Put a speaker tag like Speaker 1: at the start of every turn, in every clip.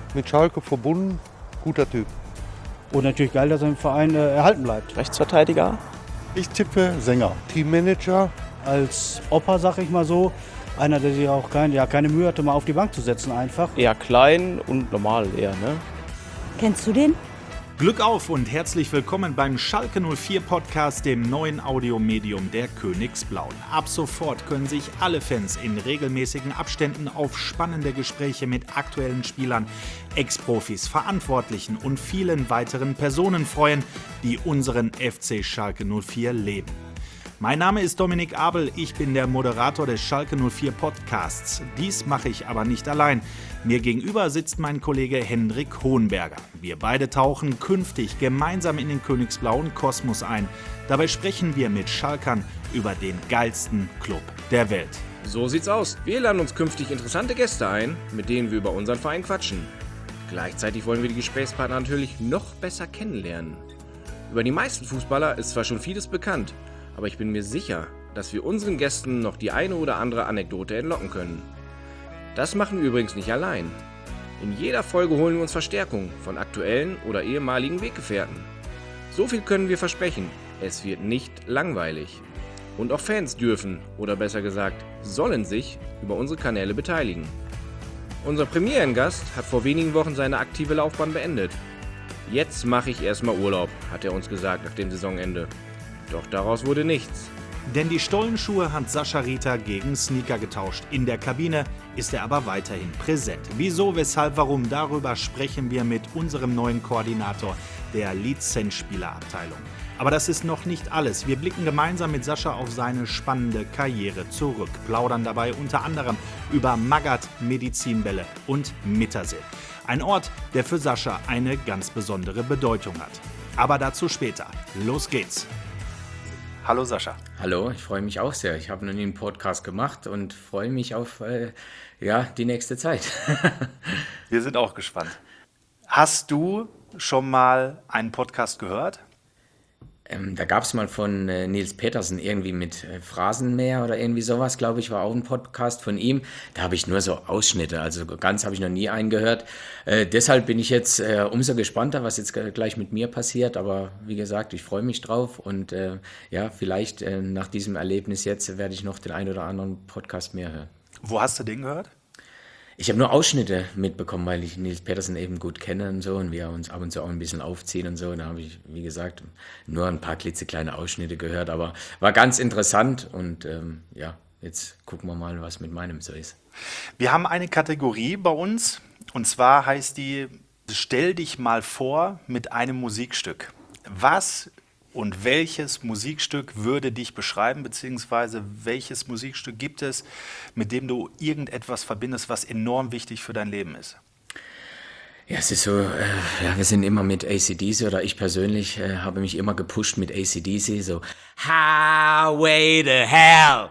Speaker 1: mit Schalke verbunden, guter Typ.
Speaker 2: Und natürlich geil, dass er im Verein erhalten bleibt.
Speaker 3: Rechtsverteidiger.
Speaker 1: Ich tippe Sänger. Teammanager.
Speaker 2: Als Opa, sag ich mal so, einer, der sich auch keine Mühe hatte, mal auf die Bank zu setzen einfach.
Speaker 3: Eher klein und normal eher, ne?
Speaker 4: Kennst du den?
Speaker 5: Glück auf und herzlich willkommen beim Schalke 04 Podcast, dem neuen Audiomedium der Königsblauen. Ab sofort können sich alle Fans in regelmäßigen Abständen auf spannende Gespräche mit aktuellen Spielern, Ex-Profis, Verantwortlichen und vielen weiteren Personen freuen, die unseren FC Schalke 04 leben. Mein Name ist Dominik Abel, ich bin der Moderator des Schalke 04 Podcasts. Dies mache ich aber nicht allein. Mir gegenüber sitzt mein Kollege Hendrik Hohenberger. Wir beide tauchen künftig gemeinsam in den königsblauen Kosmos ein. Dabei sprechen wir mit Schalkern über den geilsten Club der Welt.
Speaker 6: So sieht's aus. Wir laden uns künftig interessante Gäste ein, mit denen wir über unseren Verein quatschen. Gleichzeitig wollen wir die Gesprächspartner natürlich noch besser kennenlernen. Über die meisten Fußballer ist zwar schon vieles bekannt, aber ich bin mir sicher, dass wir unseren Gästen noch die eine oder andere Anekdote entlocken können. Das machen wir übrigens nicht allein. In jeder Folge holen wir uns Verstärkung von aktuellen oder ehemaligen Weggefährten. So viel können wir versprechen, es wird nicht langweilig. Und auch Fans dürfen, oder besser gesagt, sollen sich über unsere Kanäle beteiligen. Unser Premierengast hat vor wenigen Wochen seine aktive Laufbahn beendet. Jetzt mache ich erstmal Urlaub, hat er uns gesagt nach dem Saisonende. Doch daraus wurde nichts.
Speaker 5: Denn die Stollenschuhe hat Sascha Rieter gegen Sneaker getauscht. In der Kabine ist er aber weiterhin präsent. Wieso, weshalb, warum, darüber sprechen wir mit unserem neuen Koordinator der Lizenzspielerabteilung. Aber das ist noch nicht alles. Wir blicken gemeinsam mit Sascha auf seine spannende Karriere zurück, plaudern dabei unter anderem über Magath, Medizinbälle und Mittersill. Ein Ort, der für Sascha eine ganz besondere Bedeutung hat. Aber dazu später. Los geht's! Hallo Sascha.
Speaker 7: Hallo, ich freue mich auch sehr. Ich habe noch nie einen Podcast gemacht und freue mich auf die nächste Zeit.
Speaker 5: Wir sind auch gespannt. Hast du schon mal einen Podcast gehört?
Speaker 7: Da gab es mal von Nils Petersen irgendwie mit Phrasenmäher oder irgendwie sowas, glaube ich, war auch ein Podcast von ihm. Da habe ich nur so Ausschnitte, also ganz habe ich noch nie einen gehört. Deshalb bin ich jetzt umso gespannter, was jetzt gleich mit mir passiert. Aber wie gesagt, ich freue mich drauf und vielleicht nach diesem Erlebnis jetzt werde ich noch den einen oder anderen Podcast mehr hören.
Speaker 5: Wo hast du den gehört?
Speaker 7: Ich habe nur Ausschnitte mitbekommen, weil ich Nils Petersen eben gut kenne und so und wir uns ab und zu auch ein bisschen aufziehen und so. Und da habe ich, wie gesagt, nur ein paar klitzekleine Ausschnitte gehört, aber war ganz interessant und jetzt gucken wir mal, was mit meinem so ist.
Speaker 5: Wir haben eine Kategorie bei uns und zwar heißt die Stell dich mal vor mit einem Musikstück. Was und welches Musikstück würde dich beschreiben, beziehungsweise welches Musikstück gibt es, mit dem du irgendetwas verbindest, was enorm wichtig für dein Leben ist?
Speaker 7: Ja, es ist so, wir sind immer mit AC/DC oder ich persönlich habe mich immer gepusht mit AC/DC, so Highway to Hell,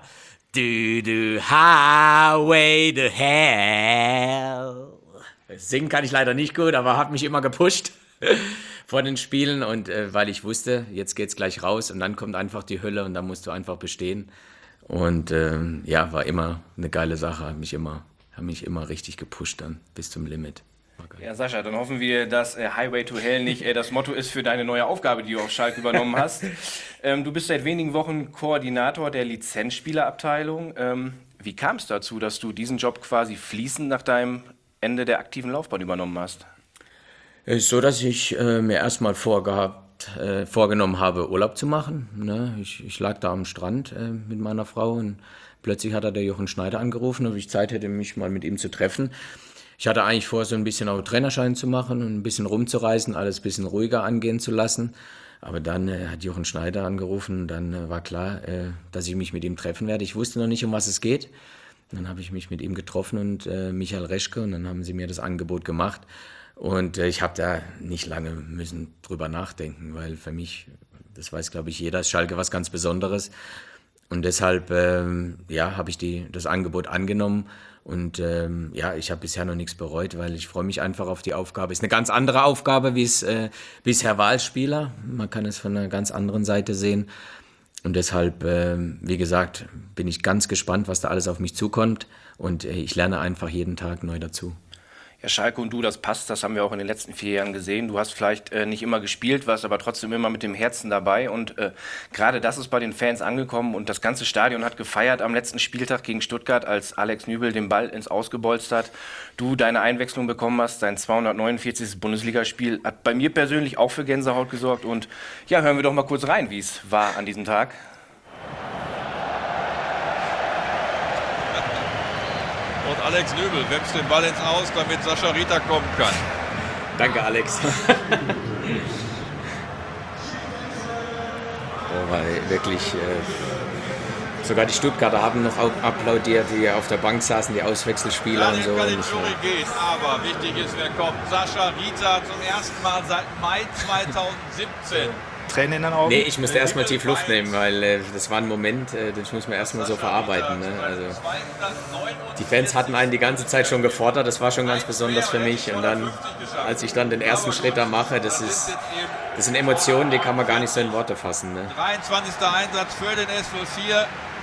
Speaker 7: Highway to Hell. Singen kann ich leider nicht gut, aber hat mich immer gepusht vor den Spielen und weil ich wusste, jetzt geht's gleich raus und dann kommt einfach die Hölle und dann musst du einfach bestehen. Und war immer eine geile Sache, hat mich immer richtig gepusht dann bis zum Limit.
Speaker 6: Ja, Sascha, dann hoffen wir, dass Highway to Hell nicht das Motto ist für deine neue Aufgabe, die du auf Schalke übernommen hast. Du bist seit wenigen Wochen Koordinator der Lizenzspielerabteilung. Wie kam es dazu, dass du diesen Job quasi fließend nach deinem Ende der aktiven Laufbahn übernommen hast?
Speaker 7: Es ist so, dass ich mir erstmal vorgenommen habe, Urlaub zu machen. Ne? Ich lag da am Strand mit meiner Frau und plötzlich hat der Jochen Schneider angerufen, ob ich Zeit hätte, mich mal mit ihm zu treffen. Ich hatte eigentlich vor, so ein bisschen auch Trainerschein zu machen und ein bisschen rumzureisen, alles ein bisschen ruhiger angehen zu lassen. Aber dann hat Jochen Schneider angerufen und dann war klar, dass ich mich mit ihm treffen werde. Ich wusste noch nicht, um was es geht. Dann habe ich mich mit ihm getroffen und Michael Reschke und dann haben sie mir das Angebot gemacht. Und ich habe da nicht lange müssen drüber nachdenken, weil für mich, das weiß glaube ich jeder, ist Schalke was ganz Besonderes. Und deshalb habe ich das Angebot angenommen und ich habe bisher noch nichts bereut, weil ich freue mich einfach auf die Aufgabe. Ist eine ganz andere Aufgabe wie es bisher war als Spieler. Man kann es von einer ganz anderen Seite sehen. Und deshalb, wie gesagt, bin ich ganz gespannt, was da alles auf mich zukommt. Und ich lerne einfach jeden Tag neu dazu.
Speaker 6: Ja, Schalke und du, das passt, das haben wir auch in den letzten 4 Jahren gesehen. Du hast vielleicht nicht immer gespielt, warst aber trotzdem immer mit dem Herzen dabei und gerade das ist bei den Fans angekommen und das ganze Stadion hat gefeiert am letzten Spieltag gegen Stuttgart, als Alex Nübel den Ball ins Ausgebolzt hat. Du deine Einwechslung bekommen hast, dein 249. Bundesligaspiel hat bei mir persönlich auch für Gänsehaut gesorgt und ja, hören wir doch mal kurz rein, wie es war an diesem Tag.
Speaker 4: Und Alex Nübel wemst den Ball ins Aus, damit Sascha Rita kommen kann.
Speaker 7: Danke, Alex. Weil wirklich, sogar die Stuttgarter haben noch applaudiert, die auf der Bank saßen, die Auswechselspieler und so.
Speaker 4: Kann in Jury gehen, aber wichtig ist, wer kommt. Sascha Rita zum ersten Mal seit Mai 2017.
Speaker 5: Tränen in den Augen?
Speaker 7: Nee, ich musste erstmal tief Luft nehmen, weil das war ein Moment, das muss man erstmal so verarbeiten. Ne? Also, die Fans hatten einen die ganze Zeit schon gefordert, das war schon ganz besonders für mich. Und dann, als ich dann den ersten Schritt da mache, das sind Emotionen, die kann man gar nicht so in Worte fassen. Ne?
Speaker 4: 23. Einsatz für den S04.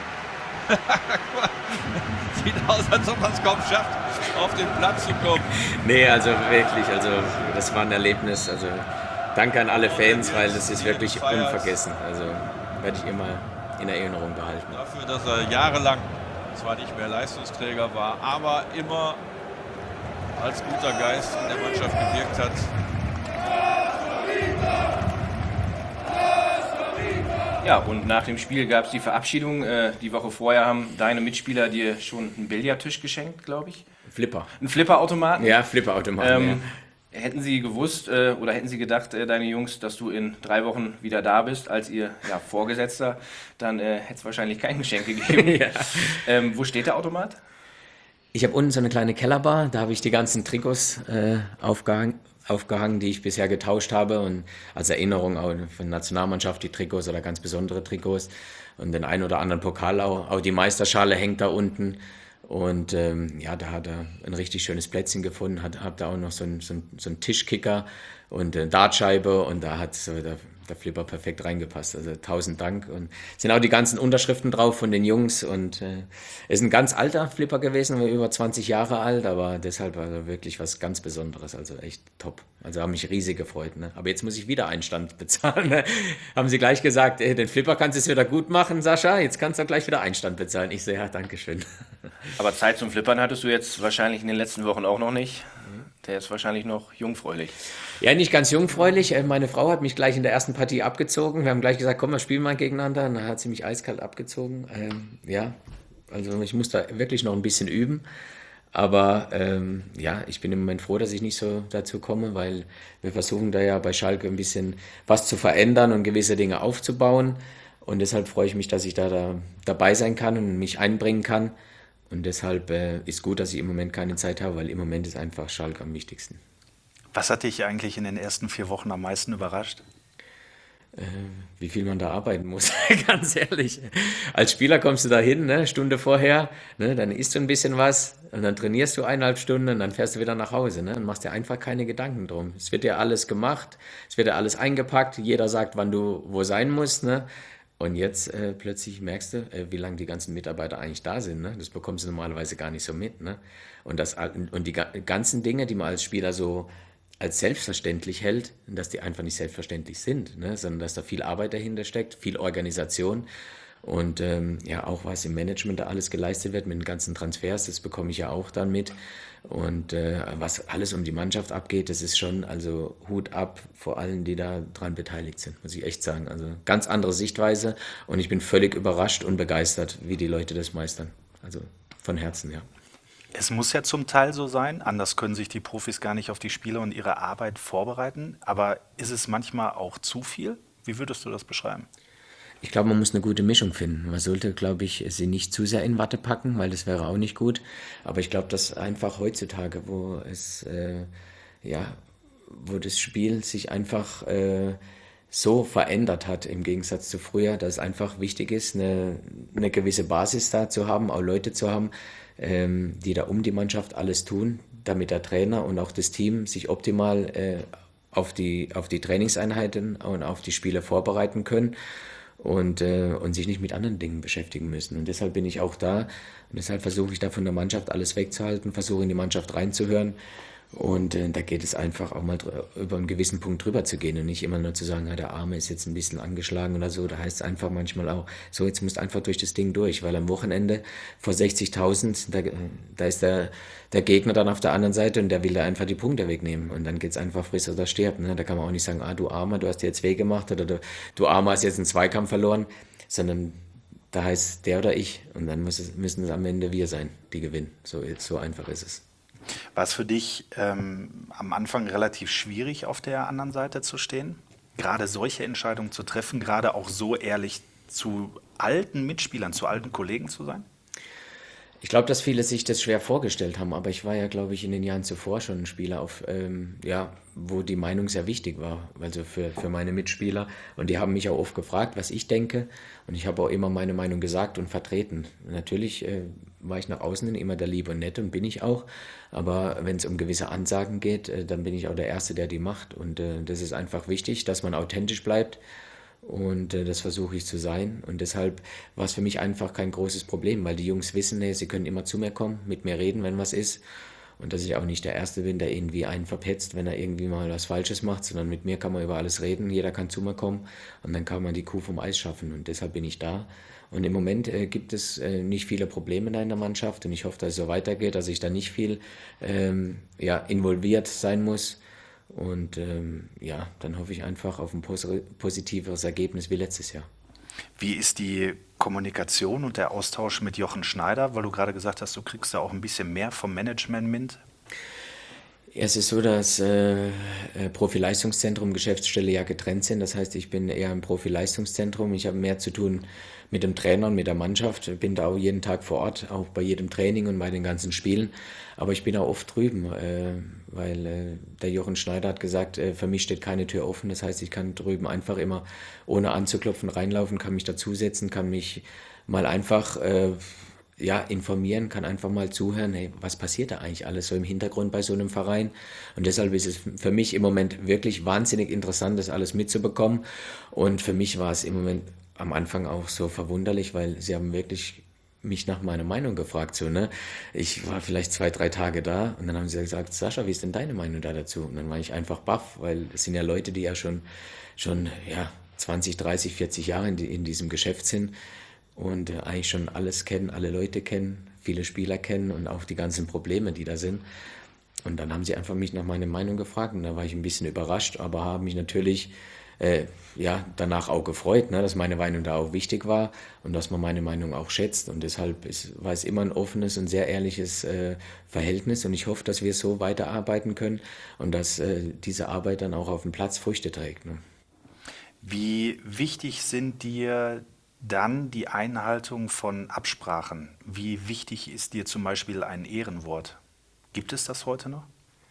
Speaker 4: Sieht aus, als ob man es kaum schafft, auf den Platz zu kommen.
Speaker 7: Nee, also wirklich, das war ein Erlebnis. Also danke an alle Fans, weil das ist wirklich unvergessen. Also werde ich immer in Erinnerung behalten.
Speaker 4: Dafür, dass er jahrelang zwar nicht mehr Leistungsträger war, aber immer als guter Geist in der Mannschaft gewirkt hat.
Speaker 6: Ja, und nach dem Spiel gab es die Verabschiedung. Die Woche vorher haben deine Mitspieler dir schon einen Billardtisch geschenkt, glaube ich.
Speaker 7: Flipper.
Speaker 6: Ein Flipperautomaten?
Speaker 7: Ja, Flipperautomaten. Ja.
Speaker 6: Hätten Sie gewusst oder hätten Sie gedacht, deine Jungs, dass du in 3 Wochen wieder da bist, als ihr Vorgesetzter, dann hätte es wahrscheinlich kein Geschenk gegeben. Ja. Wo steht der Automat?
Speaker 7: Ich habe unten so eine kleine Kellerbar, da habe ich die ganzen Trikots aufgehangen, die ich bisher getauscht habe und als Erinnerung auch von der Nationalmannschaft die Trikots oder ganz besondere Trikots und den einen oder anderen Pokal auch die Meisterschale hängt da unten. Und da hat er ein richtig schönes Plätzchen gefunden, hat da auch noch so einen Tischkicker und eine Dartscheibe und da hat so der Flipper perfekt reingepasst. Also 1000 Dank. Und sind auch die ganzen Unterschriften drauf von den Jungs und ist ein ganz alter Flipper gewesen, war über 20 Jahre alt, aber deshalb also wirklich was ganz Besonderes, also echt top. Also haben mich riesig gefreut. Ne? Aber jetzt muss ich wieder Einstand bezahlen. Ne? Haben sie gleich gesagt, den Flipper kannst du es wieder gut machen, Sascha, jetzt kannst du gleich wieder Einstand bezahlen. Ich so, ja, danke schön.
Speaker 6: Aber Zeit zum Flippern hattest du jetzt wahrscheinlich in den letzten Wochen auch noch nicht. Der ist wahrscheinlich noch jungfräulich. Ja,
Speaker 7: nicht ganz jungfräulich. Meine Frau hat mich gleich in der ersten Partie abgezogen. Wir haben gleich gesagt, komm, wir spielen mal gegeneinander. Und dann hat sie mich eiskalt abgezogen. Also ich muss da wirklich noch ein bisschen üben. Aber ich bin im Moment froh, dass ich nicht so dazu komme, weil wir versuchen da ja bei Schalke ein bisschen was zu verändern und gewisse Dinge aufzubauen. Und deshalb freue ich mich, dass ich da dabei sein kann und mich einbringen kann. Und deshalb ist gut, dass ich im Moment keine Zeit habe, weil im Moment ist einfach Schalke am wichtigsten.
Speaker 5: Was hat dich eigentlich in den ersten 4 Wochen am meisten überrascht?
Speaker 7: Wie viel man da arbeiten muss, ganz ehrlich. Als Spieler kommst du da hin, ne, Stunde vorher, ne, dann isst du ein bisschen was und dann trainierst du 1,5 Stunden und dann fährst du wieder nach Hause. Ne, und machst dir einfach keine Gedanken drum. Es wird dir alles gemacht, es wird dir alles eingepackt, jeder sagt, wann du wo sein musst. Ne? Und jetzt plötzlich merkst du, wie lange die ganzen Mitarbeiter eigentlich da sind. Ne? Das bekommst du normalerweise gar nicht so mit. Ne? Und die ganzen Dinge, die man als Spieler so als selbstverständlich hält, dass die einfach nicht selbstverständlich sind, ne? Sondern dass da viel Arbeit dahinter steckt, viel Organisation und auch was im Management da alles geleistet wird mit den ganzen Transfers, das bekomme ich ja auch dann mit. Und was alles um die Mannschaft abgeht, das ist schon, also Hut ab vor allen, die da dran beteiligt sind, muss ich echt sagen. Also ganz andere Sichtweise und ich bin völlig überrascht und begeistert, wie die Leute das meistern. Also von Herzen, ja.
Speaker 5: Es muss ja zum Teil so sein, anders können sich die Profis gar nicht auf die Spiele und ihre Arbeit vorbereiten. Aber ist es manchmal auch zu viel? Wie würdest du das beschreiben?
Speaker 7: Ich glaube, man muss eine gute Mischung finden. Man sollte, glaube ich, sie nicht zu sehr in Watte packen, weil das wäre auch nicht gut. Aber ich glaube, dass einfach heutzutage, wo das Spiel sich einfach so verändert hat im Gegensatz zu früher, dass es einfach wichtig ist, eine gewisse Basis da zu haben, auch Leute zu haben, die da um die Mannschaft alles tun, damit der Trainer und auch das Team sich optimal auf die Trainingseinheiten und auf die Spiele vorbereiten können und sich nicht mit anderen Dingen beschäftigen müssen. Und deshalb bin ich auch da und deshalb versuche ich da von der Mannschaft alles wegzuhalten, versuche in die Mannschaft reinzuhören Und da geht es einfach auch mal über einen gewissen Punkt drüber zu gehen und nicht immer nur zu sagen, ja, der Arme ist jetzt ein bisschen angeschlagen oder so. Da heißt es einfach manchmal auch, so jetzt musst du einfach durch das Ding durch, weil am Wochenende vor 60.000, da ist der Gegner dann auf der anderen Seite und der will da einfach die Punkte wegnehmen. Und dann geht es einfach friss oder stirb. Ne? Da kann man auch nicht sagen, du Armer, du hast dir jetzt weh gemacht oder du Armer hast jetzt einen Zweikampf verloren, sondern da heißt der oder ich. Und dann müssen es am Ende wir sein, die gewinnen. So einfach ist es.
Speaker 5: War es für dich am Anfang relativ schwierig, auf der anderen Seite zu stehen? Gerade solche Entscheidungen zu treffen, gerade auch so ehrlich zu alten Mitspielern, zu alten Kollegen zu sein?
Speaker 7: Ich glaube, dass viele sich das schwer vorgestellt haben, aber ich war ja, glaube ich, in den Jahren zuvor schon ein Spieler, wo die Meinung sehr wichtig war, also für meine Mitspieler. Und die haben mich auch oft gefragt, was ich denke. Und ich habe auch immer meine Meinung gesagt und vertreten. Natürlich war ich nach außen hin immer der Liebe und Nette und bin ich auch. Aber wenn es um gewisse Ansagen geht, dann bin ich auch der Erste, der die macht. Und das ist einfach wichtig, dass man authentisch bleibt. Und das versuche ich zu sein. Und deshalb war es für mich einfach kein großes Problem, weil die Jungs wissen, sie können immer zu mir kommen, mit mir reden, wenn was ist. Und dass ich auch nicht der Erste bin, der irgendwie einen verpetzt, wenn er irgendwie mal was Falsches macht, sondern mit mir kann man über alles reden, jeder kann zu mir kommen und dann kann man die Kuh vom Eis schaffen. Und deshalb bin ich da. Und im Moment gibt es nicht viele Probleme da in der Mannschaft und ich hoffe, dass es so weitergeht, dass ich da nicht viel involviert sein muss. Und dann hoffe ich einfach auf ein positiveres Ergebnis wie letztes Jahr.
Speaker 5: Wie ist die Kommunikation und der Austausch mit Jochen Schneider? Weil du gerade gesagt hast, du kriegst da auch ein bisschen mehr vom Management mit.
Speaker 7: Es ist so, dass Profi-Leistungszentrum, Geschäftsstelle ja getrennt sind. Das heißt, ich bin eher im Profi-Leistungszentrum. Ich habe mehr zu tun mit dem Trainer und mit der Mannschaft. Ich bin da auch jeden Tag vor Ort, auch bei jedem Training und bei den ganzen Spielen. Aber ich bin auch oft drüben, weil der Jochen Schneider hat gesagt, für mich steht keine Tür offen. Das heißt, ich kann drüben einfach immer ohne anzuklopfen reinlaufen, kann mich dazusetzen, kann mich mal einfach informieren, kann einfach mal zuhören, hey, was passiert da eigentlich alles so im Hintergrund bei so einem Verein? Und deshalb ist es für mich im Moment wirklich wahnsinnig interessant, das alles mitzubekommen. Und für mich war es im Moment am Anfang auch so verwunderlich, weil sie haben wirklich mich nach meiner Meinung gefragt. So, ne? Ich war vielleicht 2-3 Tage da und dann haben sie gesagt, Sascha, wie ist denn deine Meinung da dazu? Und dann war ich einfach baff, weil es sind ja Leute, die ja schon 20, 30, 40 Jahre in diesem Geschäft sind und eigentlich schon alles kennen, alle Leute kennen, viele Spieler kennen und auch die ganzen Probleme, die da sind. Und dann haben sie einfach mich nach meiner Meinung gefragt und da war ich ein bisschen überrascht, aber habe mich natürlich danach auch gefreut, ne, dass meine Meinung da auch wichtig war und dass man meine Meinung auch schätzt. Und deshalb war es immer ein offenes und sehr ehrliches Verhältnis. Und ich hoffe, dass wir so weiterarbeiten können und dass diese Arbeit dann auch auf dem Platz Früchte trägt. Ne.
Speaker 5: Wie wichtig sind dir dann die Einhaltung von Absprachen? Wie wichtig ist dir zum Beispiel ein Ehrenwort? Gibt es das heute noch?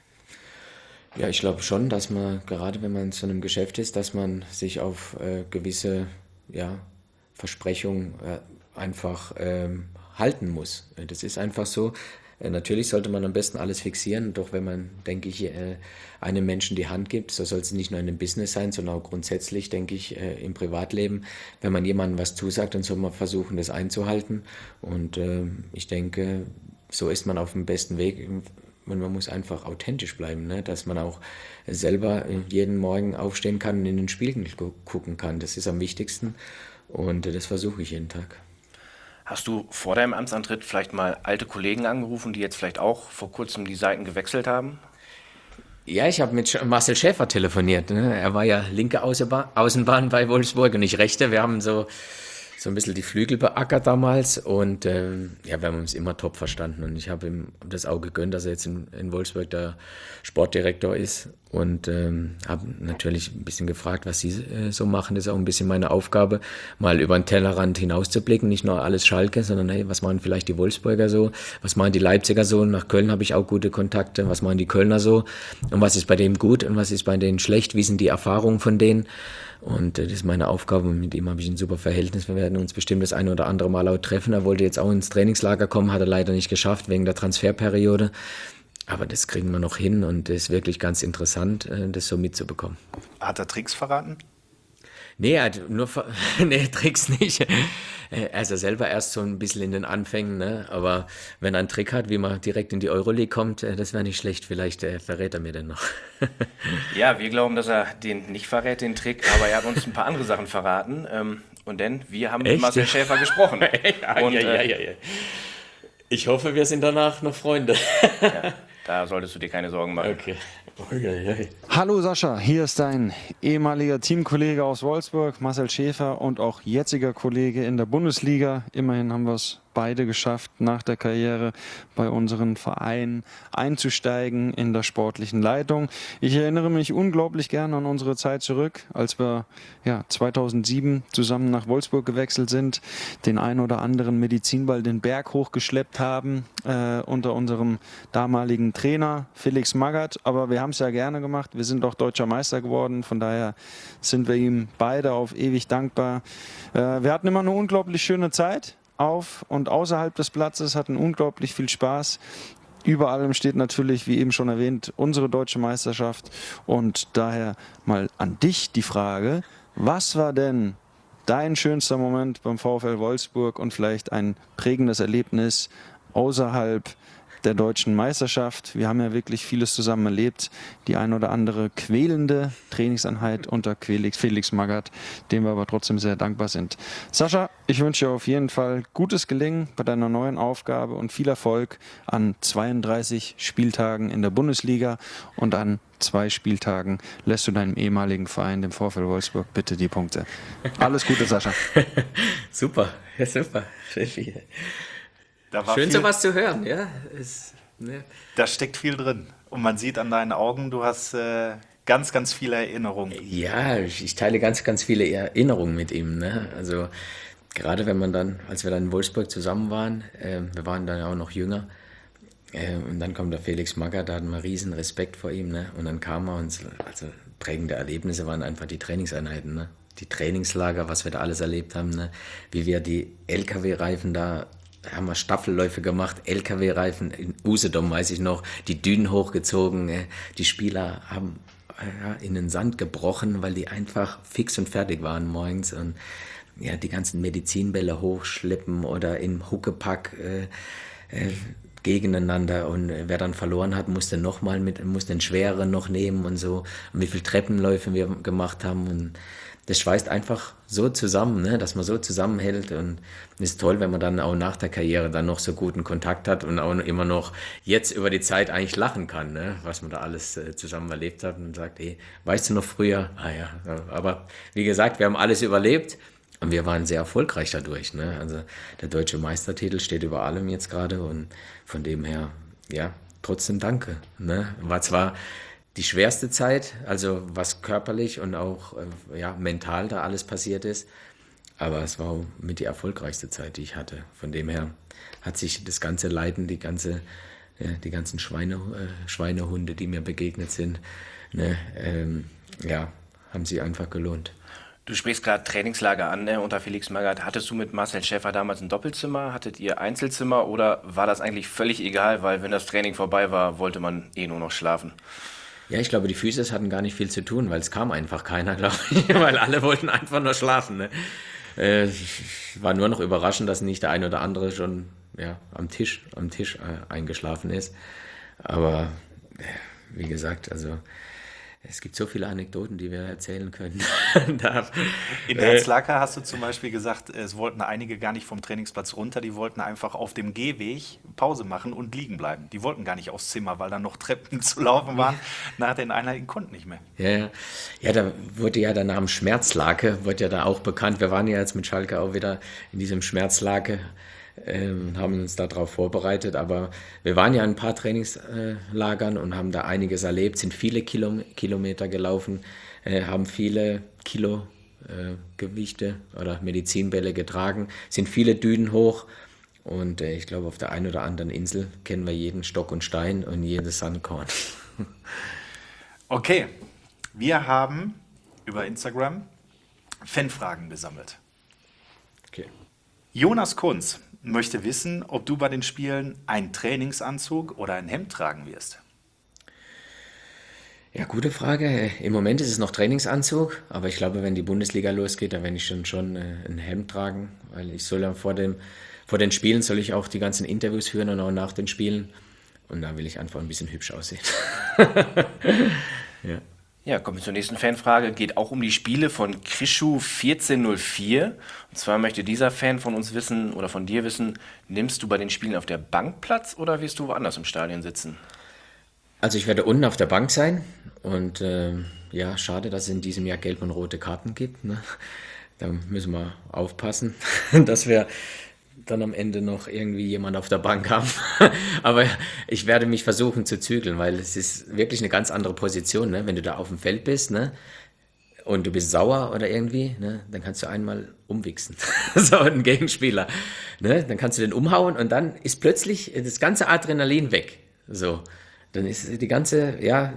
Speaker 7: Ja, ich glaube schon, dass man, gerade wenn man in so einem Geschäft ist, dass man sich auf gewisse Versprechungen einfach halten muss. Das ist einfach so. Natürlich sollte man am besten alles fixieren, doch wenn man, denke ich, einem Menschen die Hand gibt, so soll es nicht nur in dem Business sein, sondern auch grundsätzlich, denke ich, im Privatleben, wenn man jemandem was zusagt, dann soll man versuchen, das einzuhalten. Und ich denke, so ist man auf dem besten Weg. Und man muss einfach authentisch bleiben, ne? Dass man auch selber jeden Morgen aufstehen kann und in den Spiegel gucken kann. Das ist am wichtigsten und das versuche ich jeden Tag.
Speaker 6: Hast du vor deinem Amtsantritt vielleicht mal alte Kollegen angerufen, die jetzt vielleicht auch vor kurzem die Seiten gewechselt haben?
Speaker 7: Ja, ich habe mit Marcel Schäfer telefoniert. Ne? Er war ja linke Außenbahn bei Wolfsburg und ich rechte. Wir haben so ein bisschen die Flügel beackert damals und wir haben uns immer top verstanden und ich habe ihm das auch gegönnt, dass er jetzt in Wolfsburg der Sportdirektor ist und habe natürlich ein bisschen gefragt, was sie so machen. Das ist auch ein bisschen meine Aufgabe, mal über den Tellerrand hinauszublicken, nicht nur alles Schalke, sondern hey, was machen vielleicht die Wolfsburger so, was machen die Leipziger so, nach Köln habe ich auch gute Kontakte, was machen die Kölner so und was ist bei denen gut und was ist bei denen schlecht, wie sind die Erfahrungen von denen. Und das ist meine Aufgabe und mit ihm habe ich ein super Verhältnis. Wir werden uns bestimmt das eine oder andere Mal auch treffen. Er wollte jetzt auch ins Trainingslager kommen, hat er leider nicht geschafft wegen der Transferperiode. Aber das kriegen wir noch hin und das ist wirklich ganz interessant, das so mitzubekommen.
Speaker 5: Hat er Tricks verraten?
Speaker 7: Nee, nee, Tricks nicht. Er ist ja selber erst so ein bisschen in den Anfängen, ne? Aber wenn er einen Trick hat, wie man direkt in die Euroleague kommt, das wäre nicht schlecht. Vielleicht verrät er mir den noch.
Speaker 6: Ja, wir glauben, dass er den nicht verrät, den Trick, aber er hat uns ein paar andere Sachen verraten. Und denn wir haben mit
Speaker 7: Echt?
Speaker 6: Marcel Schäfer gesprochen. Und,
Speaker 7: ja. Ich hoffe, wir sind danach noch Freunde.
Speaker 6: ja, da solltest du dir keine Sorgen machen.
Speaker 7: Okay.
Speaker 8: Hallo Sascha, hier ist dein ehemaliger Teamkollege aus Wolfsburg, Marcel Schäfer, und auch jetziger Kollege in der Bundesliga. Immerhin haben wir es beide geschafft, nach der Karriere bei unseren Vereinen einzusteigen in der sportlichen Leitung. Ich erinnere mich unglaublich gern an unsere Zeit zurück, als wir 2007 zusammen nach Wolfsburg gewechselt sind, den ein oder anderen Medizinball den Berg hochgeschleppt haben, unter unserem damaligen Trainer Felix Magath. Aber wir haben es ja gerne gemacht. Wir sind auch deutscher Meister geworden. Von daher sind wir ihm beide auf ewig dankbar. Wir hatten immer eine unglaublich schöne Zeit. Auf und außerhalb des Platzes, hatten unglaublich viel Spaß. Über allem steht natürlich, wie eben schon erwähnt, unsere deutsche Meisterschaft. Und daher mal an dich die Frage, was war denn dein schönster Moment beim VfL Wolfsburg und vielleicht ein prägendes Erlebnis außerhalb der deutschen Meisterschaft? Wir haben ja wirklich vieles zusammen erlebt. Die ein oder andere quälende Trainingseinheit unter Felix Magath, dem wir aber trotzdem sehr dankbar sind. Sascha, ich wünsche dir auf jeden Fall gutes Gelingen bei deiner neuen Aufgabe und viel Erfolg an 32 Spieltagen in der Bundesliga, und an 2 Spieltagen lässt du deinem ehemaligen Verein, dem VfL Wolfsburg, bitte die Punkte. Alles Gute, Sascha.
Speaker 7: Super, ja, super.
Speaker 5: Da
Speaker 7: Schön,
Speaker 5: viel,
Speaker 7: sowas zu hören, ja.
Speaker 5: da steckt viel drin. Und man sieht an deinen Augen, du hast ganz, ganz viele Erinnerungen.
Speaker 7: Ja, ich teile ganz, ganz viele Erinnerungen mit ihm. Ne? Also gerade wenn man dann, als wir dann in Wolfsburg zusammen waren, wir waren dann auch noch jünger, und dann kommt der Felix Magath, da hatten wir riesen Respekt vor ihm. Ne? Und dann kam er und also prägende Erlebnisse waren einfach die Trainingseinheiten, ne? Die Trainingslager, was wir da alles erlebt haben, ne? Wie wir die LKW-Reifen da haben wir Staffelläufe gemacht, LKW-Reifen in Usedom, weiß ich noch, die Dünen hochgezogen. Die Spieler haben in den Sand gebrochen, weil die einfach fix und fertig waren morgens. Und ja, die ganzen Medizinbälle hochschleppen oder im Huckepack gegeneinander. Und wer dann verloren hat, musste den schwereren noch nehmen und so. Und wie viele Treppenläufe wir gemacht haben. Und das schweißt einfach so zusammen, ne, dass man so zusammenhält, und es ist toll, wenn man dann auch nach der Karriere dann noch so guten Kontakt hat und auch immer noch jetzt über die Zeit eigentlich lachen kann, ne, was man da alles zusammen erlebt hat, und sagt, hey, weißt du noch früher? Ah ja, aber wie gesagt, wir haben alles überlebt und wir waren sehr erfolgreich dadurch, ne, also der deutsche Meistertitel steht über allem jetzt gerade, und von dem her, ja, trotzdem danke, ne, war zwar die schwerste Zeit, also was körperlich und auch mental da alles passiert ist. Aber es war auch mit die erfolgreichste Zeit, die ich hatte. Von dem her hat sich das ganze Leiden, die ganzen Schweinehunde, die mir begegnet sind, ne, haben sich einfach gelohnt.
Speaker 6: Du sprichst gerade Trainingslager an, ne, unter Felix Magath. Hattest du mit Marcel Schäfer damals ein Doppelzimmer? Hattet ihr Einzelzimmer, oder war das eigentlich völlig egal, weil wenn das Training vorbei war, wollte man nur noch schlafen?
Speaker 7: Ja, ich glaube, die Physios hatten gar nicht viel zu tun, weil es kam einfach keiner, glaube ich, weil alle wollten einfach nur schlafen. Ne? War nur noch überraschend, dass nicht der ein oder andere schon am Tisch eingeschlafen ist. Aber wie gesagt, also es gibt so viele Anekdoten, die wir erzählen können.
Speaker 5: In Herzlaker hast du zum Beispiel gesagt, es wollten einige gar nicht vom Trainingsplatz runter, die wollten einfach auf dem Gehweg Pause machen und liegen bleiben. Die wollten gar nicht aufs Zimmer, weil da noch Treppen zu laufen waren. Nach den Einheiten konnten nicht mehr.
Speaker 7: Ja, da wurde ja der Name Schmerzlake, wird ja da auch bekannt. Wir waren ja jetzt mit Schalke auch wieder in diesem Schmerzlake, haben uns darauf vorbereitet, aber wir waren ja in ein paar Trainingslagern und haben da einiges erlebt, sind viele Kilometer gelaufen, haben viele Kilo Gewichte oder Medizinbälle getragen, sind viele Dünen hoch, und ich glaube, auf der einen oder anderen Insel kennen wir jeden Stock und Stein und jedes Sandkorn.
Speaker 5: Okay, wir haben über Instagram Fanfragen gesammelt.
Speaker 7: Okay.
Speaker 5: Jonas Kunz möchte wissen, ob du bei den Spielen einen Trainingsanzug oder ein Hemd tragen wirst.
Speaker 7: Ja, gute Frage. Im Moment ist es noch Trainingsanzug, aber ich glaube, wenn die Bundesliga losgeht, dann werde ich schon ein Hemd tragen, weil ich soll ja vor den Spielen soll ich auch die ganzen Interviews führen und auch nach den Spielen. Und da will ich einfach ein bisschen hübsch aussehen. Ja.
Speaker 6: Ja, kommen wir zur nächsten Fanfrage. Geht auch um die Spiele von Krischu 1404. Und zwar möchte dieser Fan von uns wissen oder von dir wissen, nimmst du bei den Spielen auf der Bank Platz oder wirst du woanders im Stadion sitzen?
Speaker 7: Also ich werde unten auf der Bank sein und ja, schade, dass es in diesem Jahr gelb und rote Karten gibt. Ne? Da müssen wir aufpassen, dass wir dann am Ende noch irgendwie jemand auf der Bank haben. Aber ich werde mich versuchen zu zügeln, weil es ist wirklich eine ganz andere Position, ne? Wenn du da auf dem Feld bist, ne? Und du bist sauer oder irgendwie, ne? Dann kannst du einmal umwichsen, so ein Gegenspieler. Ne? Dann kannst du den umhauen und dann ist plötzlich das ganze Adrenalin weg. So, dann ist die ganze, ja,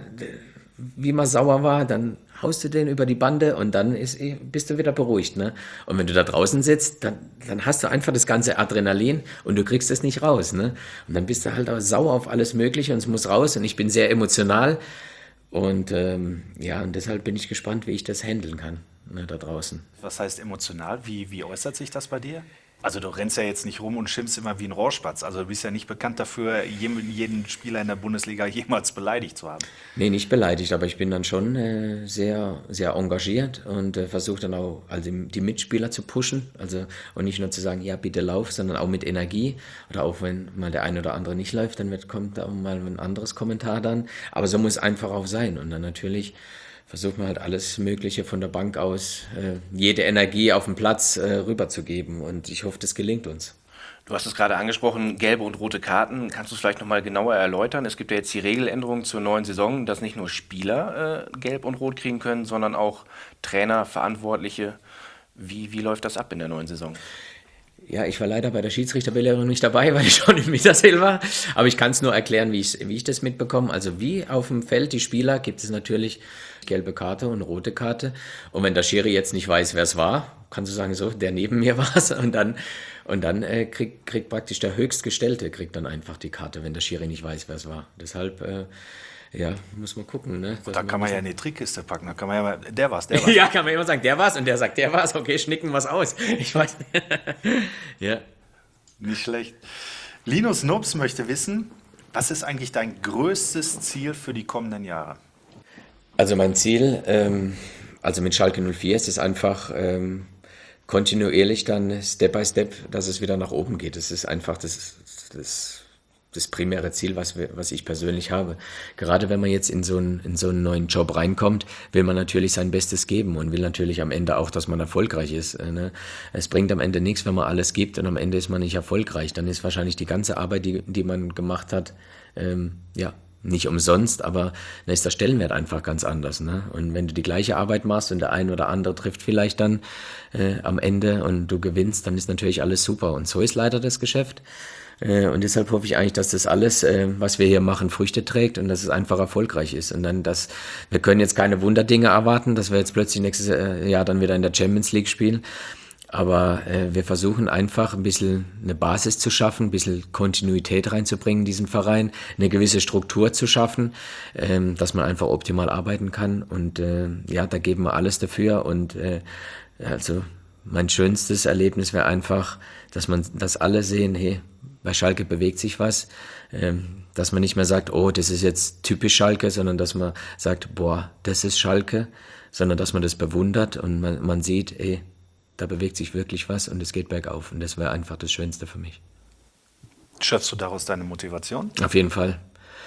Speaker 7: wie man sauer war, dann haust du den über die Bande und dann bist du wieder beruhigt. Ne? Und wenn du da draußen sitzt, dann hast du einfach das ganze Adrenalin und du kriegst es nicht raus. Ne? Und dann bist du halt auch sauer auf alles Mögliche und es muss raus. Und ich bin sehr emotional und ja, und deshalb bin ich gespannt, wie ich das handeln kann, ne, da draußen.
Speaker 5: Was heißt emotional? Wie äußert sich das bei dir? Also du rennst ja jetzt nicht rum und schimpfst immer wie ein Rohrspatz. Also du bist ja nicht bekannt dafür, jeden Spieler in der Bundesliga jemals beleidigt zu haben.
Speaker 7: Nee, nicht beleidigt, aber ich bin dann schon sehr, sehr engagiert und versuche dann auch also die Mitspieler zu pushen. Also, und nicht nur zu sagen, ja, bitte lauf, sondern auch mit Energie. Oder auch wenn mal der eine oder andere nicht läuft, dann kommt da mal ein anderes Kommentar dann. Aber so muss es einfach auch sein. Und dann natürlich versucht man halt alles Mögliche von der Bank aus, jede Energie auf den Platz rüberzugeben. Und ich hoffe, das gelingt uns.
Speaker 6: Du hast es gerade angesprochen, gelbe und rote Karten. Kannst du es vielleicht nochmal genauer erläutern? Es gibt ja jetzt die Regeländerung zur neuen Saison, dass nicht nur Spieler gelb und rot kriegen können, sondern auch Trainer, Verantwortliche. Wie läuft das ab in der neuen Saison?
Speaker 7: Ja, ich war leider bei der Schiedsrichterbelehrung nicht dabei, weil ich schon im Mittersil war. Aber ich kann es nur erklären, wie ich das mitbekomme. Also wie auf dem Feld die Spieler gibt es natürlich gelbe Karte und rote Karte. Und wenn der Schiri jetzt nicht weiß, wer es war, kannst du sagen, so, der neben mir war es. Und dann kriegt praktisch der Höchstgestellte kriegt dann einfach die Karte, wenn der Schiri nicht weiß, wer es war. Deshalb, ja, muss man gucken. Ne?
Speaker 5: Da kann man ja in die Trickkiste packen. Da kann man ja mal, der war's.
Speaker 7: Ja, kann man immer sagen, der war's und der sagt, der war's. Okay, schnicken was aus. Ich weiß nicht. Ja.
Speaker 5: Nicht schlecht. Linus Nubs möchte wissen, was ist eigentlich dein größtes Ziel für die kommenden Jahre?
Speaker 7: Also mein Ziel, also mit Schalke 04 ist es einfach kontinuierlich dann Step by Step, dass es wieder nach oben geht. Das ist einfach das primäre Ziel, was ich persönlich habe. Gerade wenn man jetzt in so einen neuen Job reinkommt, will man natürlich sein Bestes geben und will natürlich am Ende auch, dass man erfolgreich ist. Ne? Es bringt am Ende nichts, wenn man alles gibt und am Ende ist man nicht erfolgreich. Dann ist wahrscheinlich die ganze Arbeit, die man gemacht hat, ja, nicht umsonst, aber dann ist der Stellenwert einfach ganz anders. Ne? Und wenn du die gleiche Arbeit machst und der ein oder andere trifft vielleicht dann am Ende und du gewinnst, dann ist natürlich alles super. Und so ist leider das Geschäft. Und deshalb hoffe ich eigentlich, dass das alles, was wir hier machen, Früchte trägt und dass es einfach erfolgreich ist. Und dann, wir können jetzt keine Wunderdinge erwarten, dass wir jetzt plötzlich nächstes Jahr dann wieder in der Champions League spielen. Aber wir versuchen einfach ein bisschen eine Basis zu schaffen, ein bisschen Kontinuität reinzubringen in diesen Verein, eine gewisse Struktur zu schaffen, dass man einfach optimal arbeiten kann. Und ja, da geben wir alles dafür. Und also mein schönstes Erlebnis wäre einfach, dass alle sehen, hey, bei Schalke bewegt sich was, dass man nicht mehr sagt, oh, das ist jetzt typisch Schalke, sondern dass man sagt, boah, das ist Schalke, sondern dass man das bewundert und man sieht, ey, da bewegt sich wirklich was und es geht bergauf. Und das wäre einfach das Schönste für mich.
Speaker 5: Schöpfst du daraus deine Motivation?
Speaker 7: Auf jeden Fall.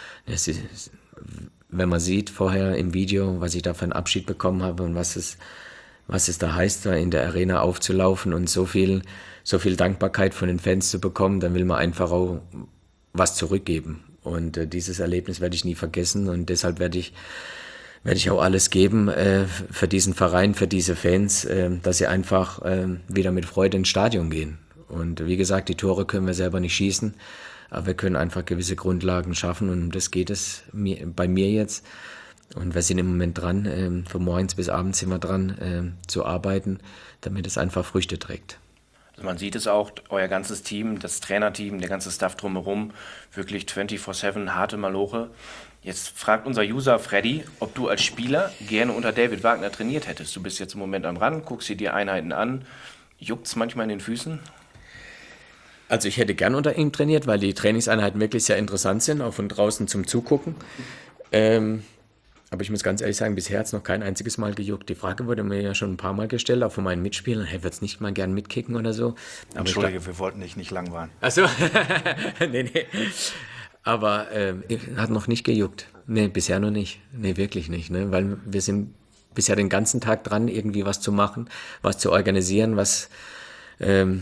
Speaker 7: Wenn man sieht vorher im Video, was ich da für einen Abschied bekommen habe und was es da heißt, da in der Arena aufzulaufen und so viel Dankbarkeit von den Fans zu bekommen, dann will man einfach auch was zurückgeben. Und dieses Erlebnis werde ich nie vergessen und deshalb werde ich auch alles geben für diesen Verein, für diese Fans, dass sie einfach wieder mit Freude ins Stadion gehen. Und wie gesagt, die Tore können wir selber nicht schießen, aber wir können einfach gewisse Grundlagen schaffen und um das geht es bei mir jetzt. Und wir sind im Moment dran, von morgens bis abends sind wir dran zu arbeiten, damit es einfach Früchte trägt.
Speaker 6: Also man sieht es auch, euer ganzes Team, das Trainerteam, der ganze Staff drumherum, wirklich 24/7 harte Maloche. Jetzt fragt unser User Freddy, ob du als Spieler gerne unter David Wagner trainiert hättest. Du bist jetzt im Moment am Rand, guckst dir die Einheiten an. Juckt's manchmal in den Füßen?
Speaker 7: Also ich hätte gern unter ihm trainiert, weil die Trainingseinheiten wirklich sehr interessant sind, auch von draußen zum Zugucken. Aber ich muss ganz ehrlich sagen, bisher hat es noch kein einziges Mal gejuckt. Die Frage wurde mir ja schon ein paar Mal gestellt, auch von meinen Mitspielern. Hey, würdest nicht mal gern mitkicken oder so? Aber
Speaker 5: Entschuldige, wir wollten dich nicht langweilen.
Speaker 7: Achso, nee. Aber hat noch nicht gejuckt. Nee, bisher noch nicht. Nee, wirklich nicht. Ne? Weil wir sind bisher den ganzen Tag dran, irgendwie was zu machen, was zu organisieren, was den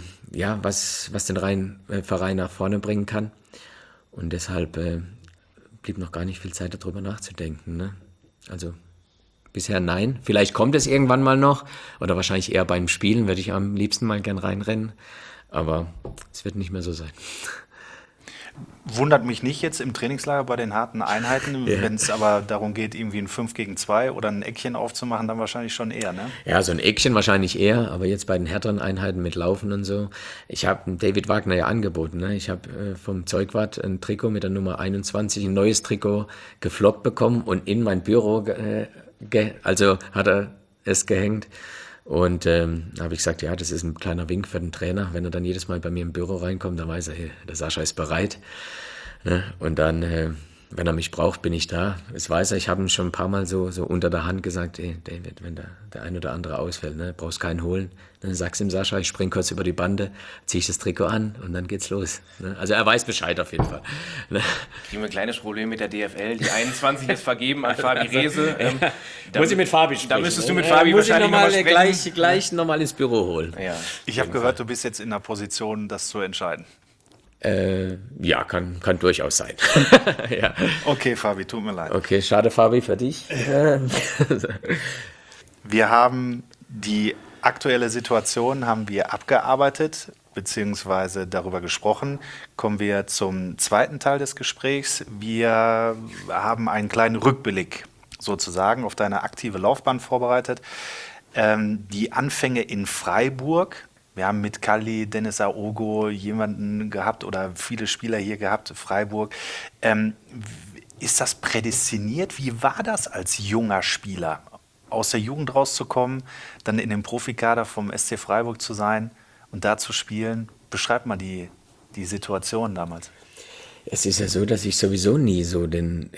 Speaker 7: Verein nach vorne bringen kann. Und deshalb blieb noch gar nicht viel Zeit, darüber nachzudenken. Ne? Also bisher nein. Vielleicht kommt es irgendwann mal noch. Oder wahrscheinlich eher beim Spielen würde ich am liebsten mal gern reinrennen. Aber es wird nicht mehr so sein.
Speaker 5: Wundert mich nicht jetzt im Trainingslager bei den harten Einheiten, wenn es aber darum geht, irgendwie ein 5 gegen 2 oder ein Eckchen aufzumachen, dann wahrscheinlich schon eher, ne?
Speaker 7: Ja, so ein Eckchen wahrscheinlich eher, aber jetzt bei den härteren Einheiten mit Laufen und so. Ich habe David Wagner ja angeboten, ne? Ich habe vom Zeugwart ein Trikot mit der Nummer 21, ein neues Trikot geflockt bekommen und in mein Büro, also hat er es gehängt. Und habe ich gesagt, ja, das ist ein kleiner Wink für den Trainer. Wenn er dann jedes Mal bei mir im Büro reinkommt, dann weiß er, hey, der Sascha ist bereit. Ne? Und dann, wenn er mich braucht, bin ich da. Das weiß er. Ich habe ihm schon ein paar Mal so unter der Hand gesagt, hey, David, wenn der ein oder andere ausfällt, ne, brauchst keinen holen. Dann sagst du ihm, Sascha, ich spring kurz über die Bande, ziehe ich das Trikot an und dann geht's los. Ne? Also er weiß Bescheid auf jeden Fall. Ne?
Speaker 6: Kriegen wir ein kleines Problem mit der DFL. Die 21 ist vergeben an Fabi Rehse.
Speaker 7: Muss ich mit Fabi sprechen.
Speaker 6: Da müsstest du mit Fabi wahrscheinlich nochmal sprechen.
Speaker 7: Gleich nochmal ins Büro holen.
Speaker 6: Ja.
Speaker 5: Ich habe gehört, du bist jetzt in der Position, das zu entscheiden.
Speaker 7: Ja, kann durchaus sein. Ja.
Speaker 5: Okay, Fabi, tut mir leid.
Speaker 7: Okay, schade, Fabi, für dich.
Speaker 5: Wir haben die aktuelle Situation haben wir abgearbeitet, beziehungsweise darüber gesprochen. Kommen wir zum zweiten Teil des Gesprächs. Wir haben einen kleinen Rückblick sozusagen auf deine aktive Laufbahn vorbereitet. Die Anfänge in Freiburg. Wir haben mit Kalli, Dennis Aogo jemanden gehabt oder viele Spieler hier gehabt, Freiburg. Ist das prädestiniert? Wie war das als junger Spieler? Aus der Jugend rauszukommen, dann in dem Profikader vom SC Freiburg zu sein und da zu spielen. Beschreib mal die Situation damals.
Speaker 7: Es ist ja so, dass ich sowieso nie so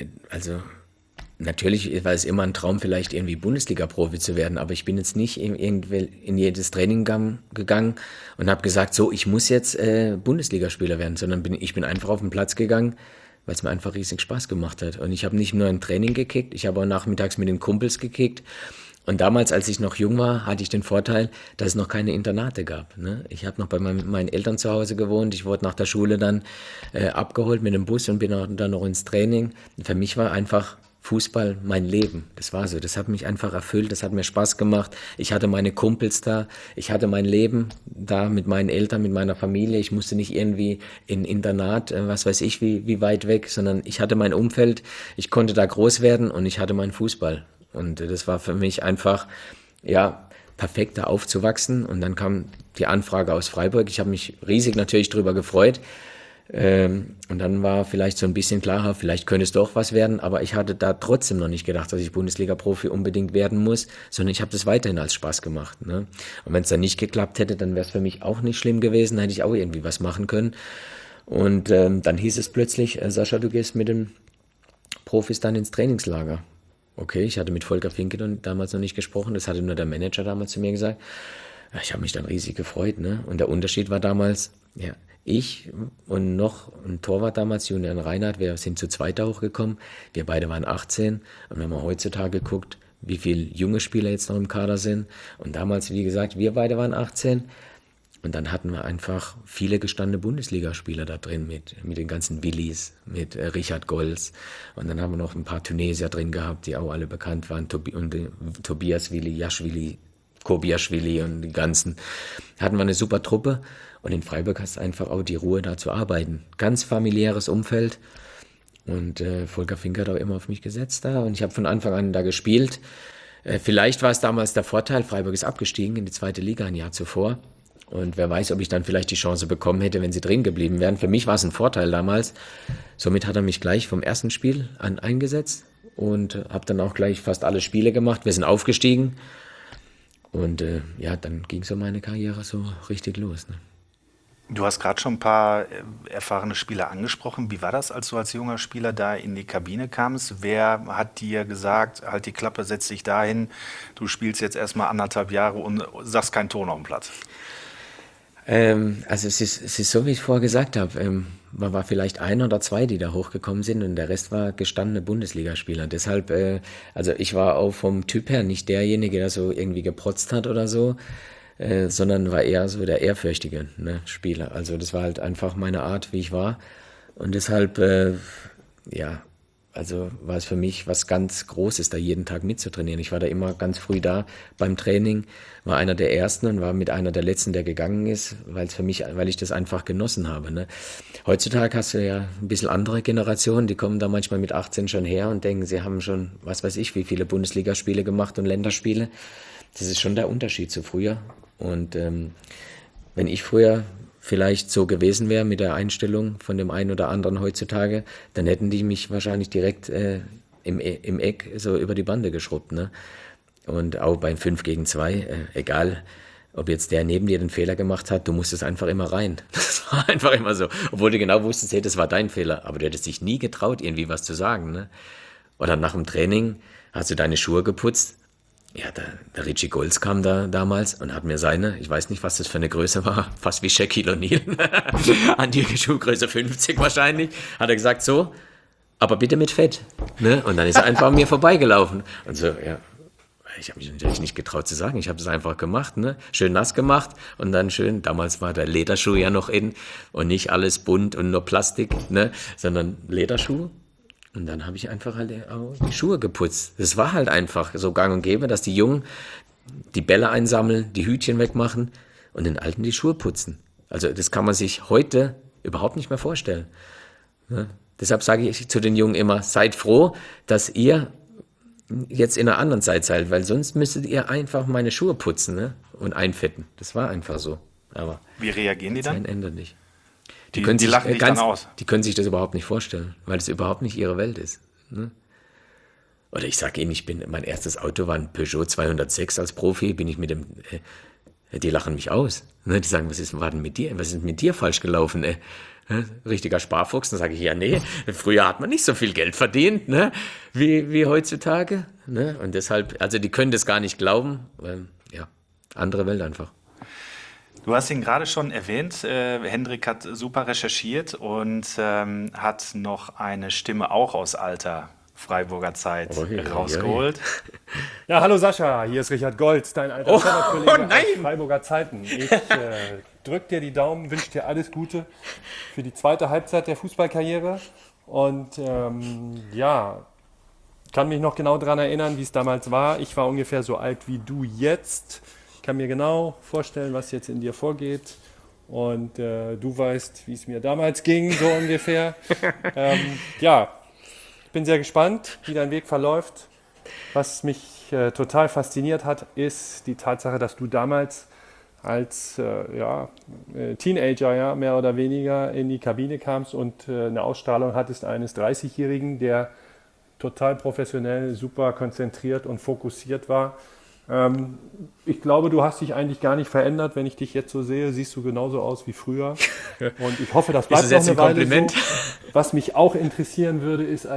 Speaker 7: natürlich war es immer ein Traum, vielleicht irgendwie Bundesliga-Profi zu werden, aber ich bin jetzt nicht in jedes Training gegangen und habe gesagt, so, ich muss jetzt Bundesligaspieler werden, sondern ich bin einfach auf den Platz gegangen, weil es mir einfach riesig Spaß gemacht hat. Und ich habe nicht nur ein Training gekickt, ich habe auch nachmittags mit den Kumpels gekickt. Und damals, als ich noch jung war, hatte ich den Vorteil, dass es noch keine Internate gab. Ne? Ich habe noch bei meinen Eltern zu Hause gewohnt. Ich wurde nach der Schule dann abgeholt mit dem Bus und bin dann noch ins Training. Und für mich war einfach Fußball mein Leben. Das war so. Das hat mich einfach erfüllt. Das hat mir Spaß gemacht. Ich hatte meine Kumpels da. Ich hatte mein Leben da mit meinen Eltern, mit meiner Familie. Ich musste nicht irgendwie in Internat, was weiß ich, wie weit weg, sondern ich hatte mein Umfeld. Ich konnte da groß werden und ich hatte meinen Fußball. Und das war für mich einfach, ja, perfekt da aufzuwachsen. Und dann kam die Anfrage aus Freiburg. Ich habe mich riesig natürlich drüber gefreut. Und dann war vielleicht so ein bisschen klarer, vielleicht könnte es doch was werden, aber ich hatte da trotzdem noch nicht gedacht, dass ich Bundesliga-Profi unbedingt werden muss, sondern ich habe das weiterhin als Spaß gemacht. Ne? Und wenn es dann nicht geklappt hätte, dann wäre es für mich auch nicht schlimm gewesen, dann hätte ich auch irgendwie was machen können. Und dann hieß es plötzlich, Sascha, du gehst mit den Profis dann ins Trainingslager. Okay, ich hatte mit Volker Finke damals noch nicht gesprochen, das hatte nur der Manager damals zu mir gesagt. Ich habe mich dann riesig gefreut. Ne? Und der Unterschied war damals, ja, ich und noch ein Torwart damals, Julian Reinhardt, wir sind zu zweit da hochgekommen. Wir beide waren 18 und wenn man heutzutage guckt, wie viele junge Spieler jetzt noch im Kader sind. Und damals, wie gesagt, wir beide waren 18 und dann hatten wir einfach viele gestandene Bundesligaspieler da drin mit den ganzen Willis, mit Richard Golz. Und dann haben wir noch ein paar Tunesier drin gehabt, die auch alle bekannt waren. Tobias Willi, Jaschwili, Kobiaschwili und die ganzen. Hatten wir eine super Truppe. Und in Freiburg hast du einfach auch die Ruhe, da zu arbeiten. Ganz familiäres Umfeld. Und Volker Finke hat auch immer auf mich gesetzt da. Und ich habe von Anfang an da gespielt. Vielleicht war es damals der Vorteil, Freiburg ist abgestiegen in die zweite Liga ein Jahr zuvor. Und wer weiß, ob ich dann vielleicht die Chance bekommen hätte, wenn sie drin geblieben wären. Für mich war es ein Vorteil damals. Somit hat er mich gleich vom ersten Spiel an eingesetzt und habe dann auch gleich fast alle Spiele gemacht. Wir sind aufgestiegen und dann ging so meine Karriere so richtig los. Ne?
Speaker 5: Du hast gerade schon ein paar erfahrene Spieler angesprochen. Wie war das, als du als junger Spieler da in die Kabine kamst? Wer hat dir gesagt, halt die Klappe, setz dich dahin, du spielst jetzt erstmal 1,5 Jahre und sagst keinen Ton auf dem Platz?
Speaker 7: Also es ist so, wie ich vorher gesagt habe, man war vielleicht 1 oder 2, die da hochgekommen sind und der Rest war gestandene Bundesligaspieler. Deshalb, also ich war auch vom Typ her nicht derjenige, der so irgendwie geprotzt hat oder so, sondern war eher so der ehrfürchtige Spieler. Also das war halt einfach meine Art, wie ich war. Und deshalb, also war es für mich was ganz Großes, da jeden Tag mitzutrainieren. Ich war da immer ganz früh da beim Training, war einer der Ersten und war mit einer der Letzten, der gegangen ist, weil ich das einfach genossen habe. Ne? Heutzutage hast du ja ein bisschen andere Generationen, die kommen da manchmal mit 18 schon her und denken, sie haben schon, was weiß ich, wie viele Bundesligaspiele gemacht und Länderspiele. Das ist schon der Unterschied zu früher. Und wenn ich früher vielleicht so gewesen wäre mit der Einstellung von dem einen oder anderen heutzutage, dann hätten die mich wahrscheinlich direkt im Eck so über die Bande geschrubbt. Ne? Und auch beim 5 gegen 2, egal ob jetzt der neben dir den Fehler gemacht hat, du musstest einfach immer rein. Das war einfach immer so. Obwohl du genau wusstest, hey, das war dein Fehler. Aber du hättest dich nie getraut, irgendwie was zu sagen. Ne? Oder nach dem Training hast du deine Schuhe geputzt. Ja, der Richie Golds kam da damals und hat mir seine, ich weiß nicht, was das für eine Größe war, fast wie Shaquille O'Neal, an die Schuhgröße 50 wahrscheinlich, hat er gesagt, so, aber bitte mit Fett. Ne? Und dann ist er einfach an mir vorbeigelaufen. Und so, ja, ich habe mich natürlich nicht getraut zu sagen, ich habe das einfach gemacht, ne? Schön nass gemacht und dann schön, damals war der Lederschuh ja noch in und nicht alles bunt und nur Plastik, ne? Sondern Lederschuh. Und dann habe ich einfach halt auch die Schuhe geputzt. Das war halt einfach so gang und gäbe, dass die Jungen die Bälle einsammeln, die Hütchen wegmachen und den Alten die Schuhe putzen. Also das kann man sich heute überhaupt nicht mehr vorstellen. Ja? Deshalb sage ich zu den Jungen immer, seid froh, dass ihr jetzt in einer anderen Zeit seid, weil sonst müsstet ihr einfach meine Schuhe putzen, ne? Und einfetten. Das war einfach so. Aber
Speaker 5: wie reagieren die dann?
Speaker 7: Das ändert nicht.
Speaker 5: Die lachen dich dann aus.
Speaker 7: Die können sich das überhaupt nicht vorstellen, weil es überhaupt nicht ihre Welt ist. Ne? Oder ich sage ihnen, mein erstes Auto war ein Peugeot 206 als Profi, bin ich mit dem, die lachen mich aus. Ne? Die sagen, was ist mit dir falsch gelaufen? Richtiger Sparfuchs. Dann sage ich, ja nee, früher hat man nicht so viel Geld verdient, ne? wie heutzutage. Ne? Und deshalb, also die können das gar nicht glauben. Andere Welt einfach.
Speaker 5: Du hast ihn gerade schon erwähnt, Hendrik hat super recherchiert und hat noch eine Stimme auch aus alter Freiburger Zeit rausgeholt.
Speaker 9: Ja, hallo Sascha, hier ist Richard Golds, dein alter Kollege aus Freiburger Zeiten. Ich drück dir die Daumen, wünsche dir alles Gute für die zweite Halbzeit der Fußballkarriere und kann mich noch genau daran erinnern, wie es damals war. Ich war ungefähr so alt wie du jetzt. Ich kann mir genau vorstellen, was jetzt in dir vorgeht. Und du weißt, wie es mir damals ging, so ungefähr. Ich bin sehr gespannt, wie dein Weg verläuft. Was mich total fasziniert hat, ist die Tatsache, dass du damals als Teenager mehr oder weniger in die Kabine kamst und eine Ausstrahlung hattest eines 30-Jährigen, der total professionell, super konzentriert und fokussiert war. Ich glaube, du hast dich eigentlich gar nicht verändert. Wenn ich dich jetzt so sehe, siehst du genauso aus wie früher. Und ich hoffe, das bleibt noch eine Weile so. Was mich auch interessieren würde, ist,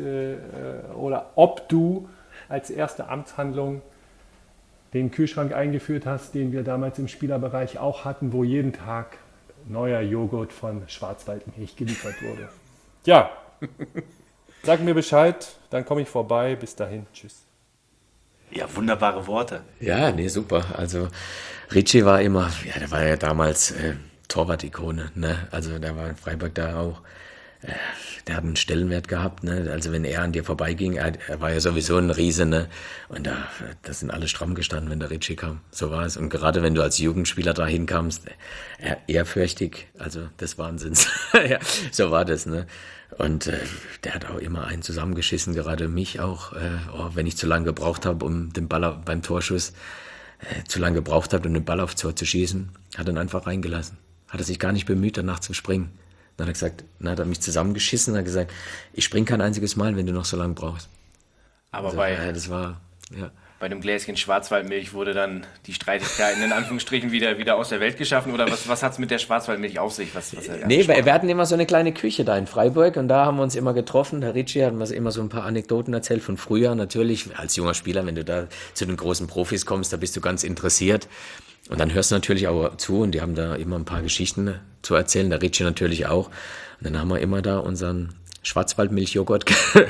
Speaker 9: ob du als erste Amtshandlung den Kühlschrank eingeführt hast, den wir damals im Spielerbereich auch hatten, wo jeden Tag neuer Joghurt von Schwarzwaldmilch geliefert wurde. Ja, sag mir Bescheid, dann komme ich vorbei. Bis dahin, tschüss.
Speaker 5: Ja, wunderbare Worte.
Speaker 7: Ja, nee, super. Also Richie war immer, der war ja damals Torwart-Ikone, ne? Also der war in Freiburg da auch, der hat einen Stellenwert gehabt, ne? Also wenn er an dir vorbeiging, er war ja sowieso ein Riese, ne? Und da sind alle stramm gestanden, wenn der Richie kam. So war es. Und gerade wenn du als Jugendspieler da hinkamst, ehrfürchtig, also des Wahnsinns. Ja, so war das, ne? Und der hat auch immer einen zusammengeschissen, gerade mich auch, wenn ich zu lange gebraucht habe, um den Ball beim Torschuss. zu lange gebraucht hat, um den Ball aufs Tor zu schießen, hat ihn einfach reingelassen. Hat er sich gar nicht bemüht, danach zu springen. Dann hat er mich zusammengeschissen und hat gesagt, ich spring kein einziges Mal, wenn du noch so lange brauchst.
Speaker 6: Aber
Speaker 7: Also, das war, ja.
Speaker 6: bei dem Gläschen Schwarzwaldmilch wurde dann die Streitigkeiten in Anführungsstrichen wieder aus der Welt geschaffen? Oder was hat es mit der Schwarzwaldmilch auf sich?
Speaker 7: Nee, wir hatten immer so eine kleine Küche da in Freiburg und da haben wir uns immer getroffen. Der Ritchie hat mir immer so ein paar Anekdoten erzählt von früher. Natürlich, als junger Spieler, wenn du da zu den großen Profis kommst, da bist du ganz interessiert. Und dann hörst du natürlich auch zu und die haben da immer ein paar Geschichten zu erzählen, der Ritchie natürlich auch. Und dann haben wir immer da unseren Schwarzwaldmilchjoghurt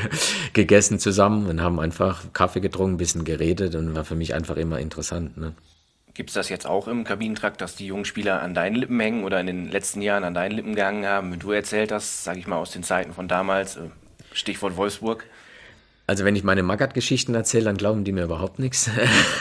Speaker 7: gegessen zusammen und haben einfach Kaffee getrunken, ein bisschen geredet und war für mich einfach immer interessant. Ne?
Speaker 6: Gibt es das jetzt auch im Kabinentrakt, dass die jungen Spieler an deinen Lippen hängen oder in den letzten Jahren an deinen Lippen gehangen haben? Wenn du erzählt hast, sage ich mal aus den Zeiten von damals, Stichwort Wolfsburg.
Speaker 7: Also wenn ich meine Magath-Geschichten erzähle, dann glauben die mir überhaupt nichts.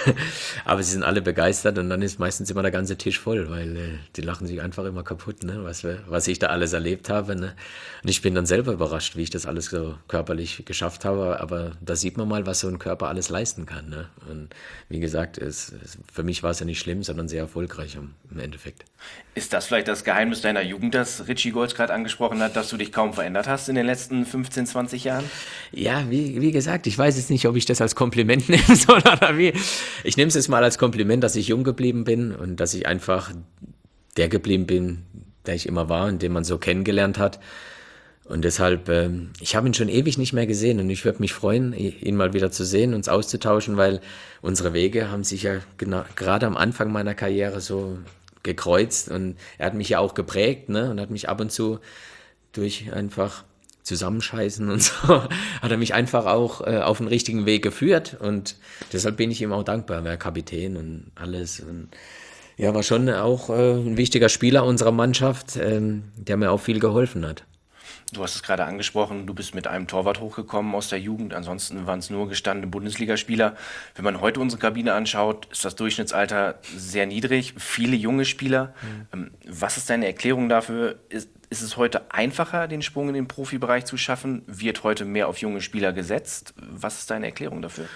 Speaker 7: Aber sie sind alle begeistert und dann ist meistens immer der ganze Tisch voll, weil die lachen sich einfach immer kaputt, ne? Was ich da alles erlebt habe. Ne? Und ich bin dann selber überrascht, wie ich das alles so körperlich geschafft habe. Aber da sieht man mal, was so ein Körper alles leisten kann. Ne? Und wie gesagt, für mich war es ja nicht schlimm, sondern sehr erfolgreich im Endeffekt.
Speaker 6: Ist das vielleicht das Geheimnis deiner Jugend, das Ritchie Goltz gerade angesprochen hat, dass du dich kaum verändert hast in den letzten 15, 20 Jahren?
Speaker 7: Ja, wie gesagt, ich weiß jetzt nicht, ob ich das als Kompliment nehme oder wie. Ich nehme es jetzt mal als Kompliment, dass ich jung geblieben bin und dass ich einfach der geblieben bin, der ich immer war und den man so kennengelernt hat. Und deshalb, ich habe ihn schon ewig nicht mehr gesehen und ich würde mich freuen, ihn mal wieder zu sehen, uns auszutauschen, weil unsere Wege haben sich ja gerade am Anfang meiner Karriere so gekreuzt und er hat mich ja auch geprägt, ne, und hat mich ab und zu durch einfach Zusammenscheißen und so, hat er mich einfach auch auf den richtigen Weg geführt und deshalb bin ich ihm auch dankbar, er war Kapitän und alles und ja, war schon auch ein wichtiger Spieler unserer Mannschaft, der mir auch viel geholfen hat.
Speaker 6: Du hast es gerade angesprochen, du bist mit einem Torwart hochgekommen aus der Jugend, ansonsten waren es nur gestandene Bundesligaspieler. Wenn man heute unsere Kabine anschaut, ist das Durchschnittsalter sehr niedrig, viele junge Spieler. Was ist deine Erklärung dafür? Ist es heute einfacher, den Sprung in den Profibereich zu schaffen? Wird heute mehr auf junge Spieler gesetzt? Was ist deine Erklärung dafür?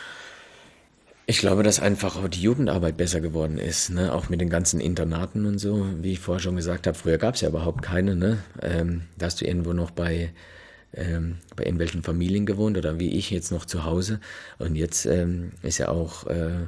Speaker 7: Ich glaube, dass einfach auch die Jugendarbeit besser geworden ist, ne? Auch mit den ganzen Internaten und so, wie ich vorher schon gesagt habe, früher gab es ja überhaupt keine, ne? Da hast du irgendwo noch bei irgendwelchen Familien gewohnt oder wie ich jetzt noch zu Hause und jetzt ist ja auch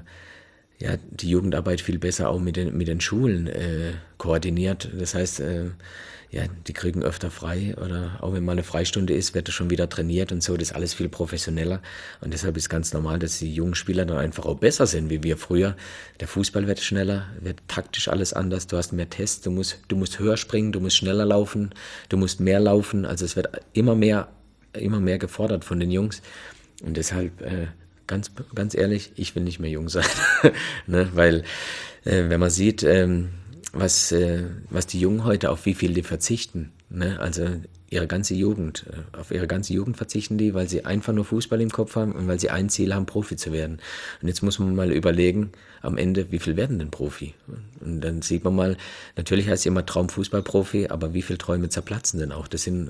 Speaker 7: die Jugendarbeit viel besser auch mit den Schulen koordiniert, das heißt, die kriegen öfter frei oder auch wenn mal eine Freistunde ist, wird das schon wieder trainiert und so, das ist alles viel professioneller und deshalb ist ganz normal, dass die jungen Spieler dann einfach auch besser sind, wie wir früher. Der Fußball wird schneller, wird taktisch alles anders, du hast mehr Tests, du musst höher springen, du musst schneller laufen, du musst mehr laufen, also es wird immer mehr gefordert von den Jungs und deshalb, ganz ehrlich, ich will nicht mehr jung sein, ne? Weil wenn man sieht, was die Jungen heute, auf wie viel die verzichten, ne? Also auf ihre ganze Jugend verzichten die, weil sie einfach nur Fußball im Kopf haben und weil sie ein Ziel haben, Profi zu werden. Und jetzt muss man mal überlegen, am Ende, wie viel werden denn Profi? Und dann sieht man mal, natürlich heißt es immer Traumfußballprofi, aber wie viele Träume zerplatzen denn auch? Das sind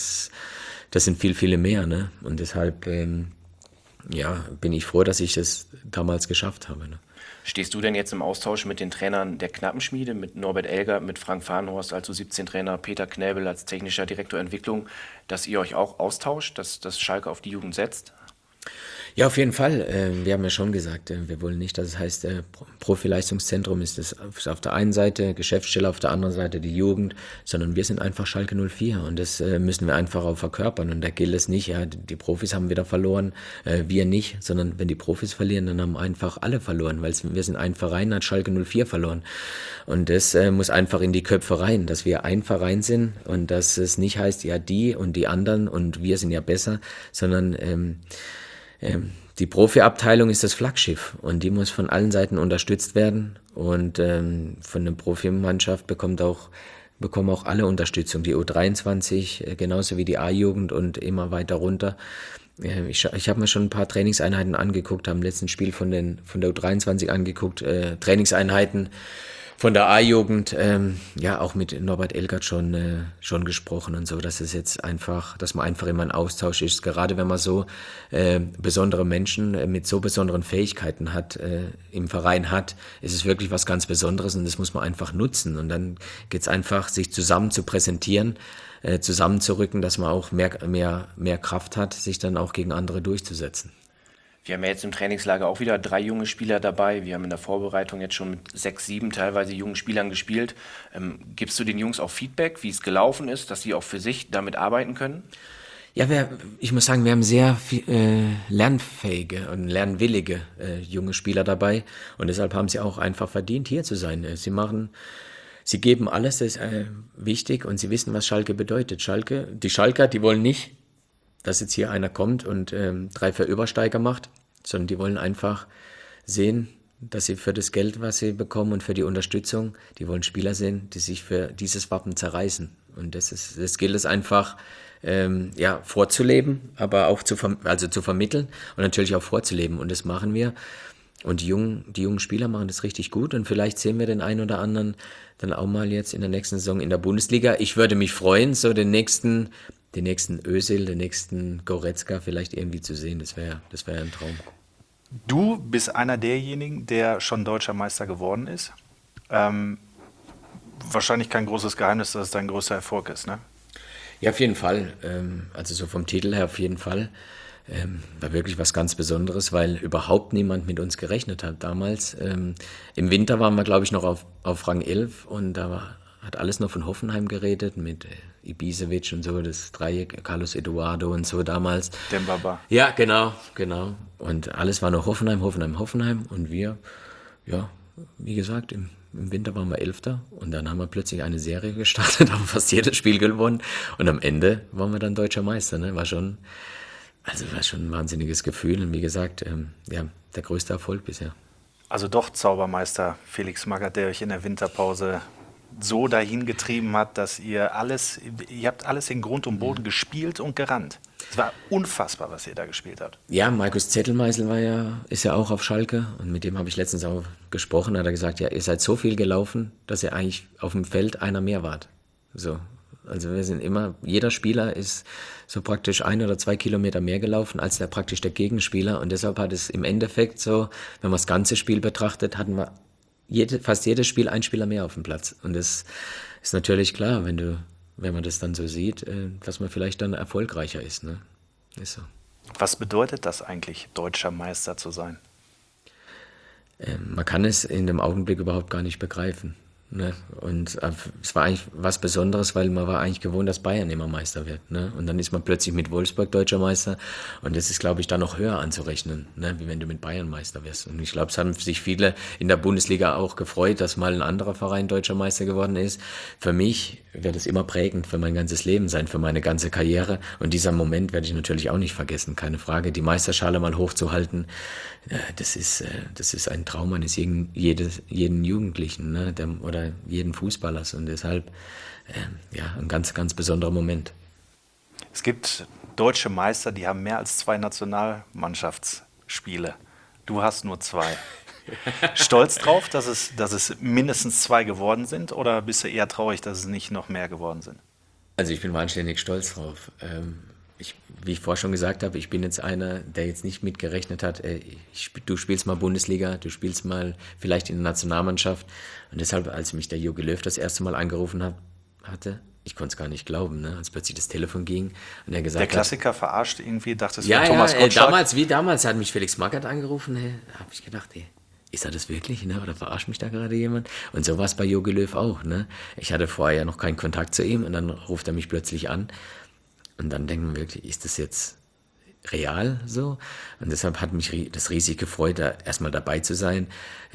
Speaker 7: viel, viele mehr, ne? Und deshalb, bin ich froh, dass ich das damals geschafft habe, ne?
Speaker 6: Stehst du denn jetzt im Austausch mit den Trainern der Knappenschmiede, mit Norbert Elger, mit Frank Farnhorst als U17-Trainer, Peter Knäbel als technischer Direktor Entwicklung, dass ihr euch auch austauscht, dass Schalke auf die Jugend setzt?
Speaker 7: Ja, auf jeden Fall. Wir haben ja schon gesagt, wir wollen nicht, dass es heißt, Profileistungszentrum ist das auf der einen Seite, Geschäftsstelle auf der anderen Seite die Jugend, sondern wir sind einfach Schalke 04 und das müssen wir einfach auch verkörpern und da gilt es nicht, ja, die Profis haben wieder verloren, wir nicht, sondern wenn die Profis verlieren, dann haben einfach alle verloren, weil wir sind ein Verein, hat Schalke 04 verloren und das muss einfach in die Köpfe rein, dass wir ein Verein sind und dass es nicht heißt, ja, die und die anderen und wir sind ja besser, sondern die Profiabteilung ist das Flaggschiff und die muss von allen Seiten unterstützt werden und von der Profimannschaft bekommen auch alle Unterstützung, die U23 genauso wie die A-Jugend und immer weiter runter. Ich habe mir schon ein paar Trainingseinheiten angeguckt, habe im letzten Spiel von der U23 angeguckt, Trainingseinheiten von der A-Jugend, ja, auch mit Norbert Elgert schon gesprochen und so, dass es jetzt einfach, dass man einfach immer ein Austausch ist. Gerade wenn man so besondere Menschen mit so besonderen Fähigkeiten hat, im Verein hat, ist es wirklich was ganz Besonderes und das muss man einfach nutzen. Und dann geht es einfach, sich zusammen zu präsentieren, zusammenzurücken, dass man auch mehr Kraft hat, sich dann auch gegen andere durchzusetzen.
Speaker 6: Wir haben ja jetzt im Trainingslager auch wieder 3 junge Spieler dabei. Wir haben in der Vorbereitung jetzt schon mit 6, 7 teilweise jungen Spielern gespielt. Gibst du den Jungs auch Feedback, wie es gelaufen ist, dass sie auch für sich damit arbeiten können?
Speaker 7: Ja, ich muss sagen, wir haben sehr viel, lernfähige und lernwillige junge Spieler dabei und deshalb haben sie auch einfach verdient, hier zu sein. Sie geben alles, das ist wichtig und sie wissen, was Schalke bedeutet. Die Schalker, die wollen nicht, dass jetzt hier einer kommt und 3, 4 Übersteiger macht, sondern die wollen einfach sehen, dass sie für das Geld, was sie bekommen und für die Unterstützung, die wollen Spieler sehen, die sich für dieses Wappen zerreißen. Und das gilt es einfach vorzuleben, aber auch zu vermitteln und natürlich auch vorzuleben. Und das machen wir. Und die jungen Spieler machen das richtig gut und vielleicht sehen wir den einen oder anderen dann auch mal jetzt in der nächsten Saison in der Bundesliga. Ich würde mich freuen, so den nächsten Özil, den nächsten Goretzka vielleicht irgendwie zu sehen. Das wäre ein Traum.
Speaker 5: Du bist einer derjenigen, der schon deutscher Meister geworden ist. Wahrscheinlich kein großes Geheimnis, dass es dein größter Erfolg ist, ne?
Speaker 7: Ja, auf jeden Fall. Also so vom Titel her auf jeden Fall. War wirklich was ganz Besonderes, weil überhaupt niemand mit uns gerechnet hat damals. Im Winter waren wir, glaube ich, noch auf Rang 11 und da hat alles noch von Hoffenheim geredet mit Ibisevic und so, das Dreieck, Carlos Eduardo und so damals.
Speaker 5: Dembaba.
Speaker 7: Ja, genau. Und alles war noch Hoffenheim und wir, ja, wie gesagt, im Winter waren wir 11. und dann haben wir plötzlich eine Serie gestartet, haben fast jedes Spiel gewonnen und am Ende waren wir dann Deutscher Meister. Ne? War schon ein wahnsinniges Gefühl und wie gesagt, der größte Erfolg bisher.
Speaker 5: Also doch Zaubermeister Felix Magath, der euch in der Winterpause so dahin getrieben hat, dass ihr habt alles in Grund und Boden gespielt und gerannt. Es war unfassbar, was ihr da gespielt habt.
Speaker 7: Ja, Markus Zettelmeißel ist ja auch auf Schalke und mit dem habe ich letztens auch gesprochen, hat er gesagt, ja, ihr seid so viel gelaufen, dass ihr eigentlich auf dem Feld einer mehr wart. So. Also wir sind jeder Spieler ist so praktisch 1 oder 2 Kilometer mehr gelaufen als praktisch der Gegenspieler und deshalb hat es im Endeffekt so, wenn man das ganze Spiel betrachtet, hatten wir fast jedes Spiel ein Spieler mehr auf dem Platz. Und das ist natürlich klar, wenn man das dann so sieht, dass man vielleicht dann erfolgreicher ist. Ne? Ist so. Was
Speaker 5: bedeutet das eigentlich, deutscher Meister zu sein?
Speaker 7: Man kann es in dem Augenblick überhaupt gar nicht begreifen. Ne? Und es war eigentlich was Besonderes, weil man war eigentlich gewohnt, dass Bayern immer Meister wird. Ne? Und dann ist man plötzlich mit Wolfsburg deutscher Meister und das ist, glaube ich, dann noch höher anzurechnen, ne? Wie wenn du mit Bayern Meister wirst. Und ich glaube, es haben sich viele in der Bundesliga auch gefreut, dass mal ein anderer Verein deutscher Meister geworden ist. Für mich wird es immer prägend für mein ganzes Leben sein, für meine ganze Karriere und dieser Moment werde ich natürlich auch nicht vergessen, keine Frage. Die Meisterschale mal hochzuhalten, das ist ein Traum eines jeden Jugendlichen, ne? Oder jeden Fußballers und deshalb ein ganz, ganz besonderer Moment.
Speaker 5: Es gibt deutsche Meister, die haben mehr als 2 Nationalmannschaftsspiele. Du hast nur 2. Stolz drauf, dass es mindestens 2 geworden sind oder bist du eher traurig, dass es nicht noch mehr geworden sind?
Speaker 7: Also ich bin wahnsinnig stolz drauf. Wie ich vorher schon gesagt habe, ich bin jetzt einer, der jetzt nicht mitgerechnet hat, du spielst mal Bundesliga, du spielst mal vielleicht in der Nationalmannschaft. Und deshalb, als mich der Jogi Löw das erste Mal angerufen hatte, ich konnte es gar nicht glauben, ne? Als plötzlich das Telefon ging und er gesagt hat... Der
Speaker 5: Klassiker verarscht irgendwie, dachtest du,
Speaker 7: ja,
Speaker 5: Thomas Gottschalk?
Speaker 7: Damals hat mich Felix Magath angerufen, da habe ich gedacht, ist er das wirklich, ne? Oder verarscht mich da gerade jemand? Und so war es bei Jogi Löw auch, ne? Ich hatte vorher ja noch keinen Kontakt zu ihm und dann ruft er mich plötzlich an. Und dann denken wir wirklich, ist das jetzt real so? Und deshalb hat mich das riesig gefreut, da erstmal dabei zu sein.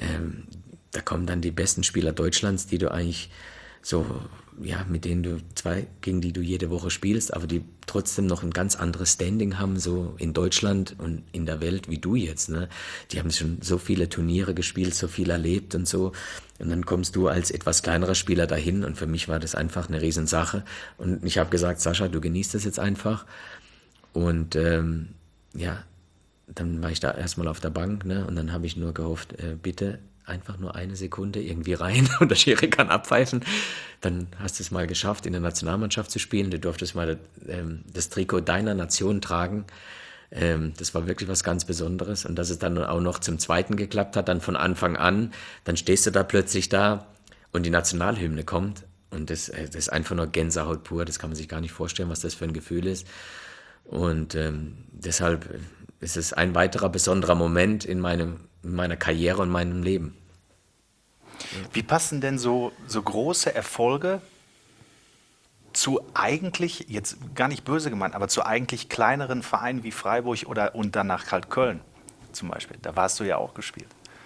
Speaker 7: Da kommen dann die besten Spieler Deutschlands, die du eigentlich so, ja, gegen die du jede Woche spielst, aber die trotzdem noch ein ganz anderes Standing haben, so in Deutschland und in der Welt wie du jetzt, ne? Die haben schon so viele Turniere gespielt, so viel erlebt und so. Und dann kommst du als etwas kleinerer Spieler dahin und für mich war das einfach eine Riesensache. Und ich habe gesagt, Sascha, du genießt das jetzt einfach. Und dann war ich da erstmal auf der Bank, ne? Und dann habe ich nur gehofft, bitte einfach nur eine Sekunde irgendwie rein und der Schiri kann abpfeifen. Dann hast du es mal geschafft, in der Nationalmannschaft zu spielen. Du durftest mal das Trikot deiner Nation tragen. Das war wirklich was ganz Besonderes. Und dass es dann auch noch zum Zweiten geklappt hat, dann von Anfang an, dann stehst du da plötzlich da und die Nationalhymne kommt. Und das ist einfach nur Gänsehaut pur. Das kann man sich gar nicht vorstellen, was das für ein Gefühl ist. Und deshalb ist es ein weiterer besonderer Moment in meiner Karriere und meinem Leben.
Speaker 10: Wie passen denn so große Erfolge zu eigentlich, jetzt gar nicht böse gemeint, aber zu eigentlich kleineren Vereinen wie Freiburg und danach halt Köln zum Beispiel? Da warst du ja auch gespielt.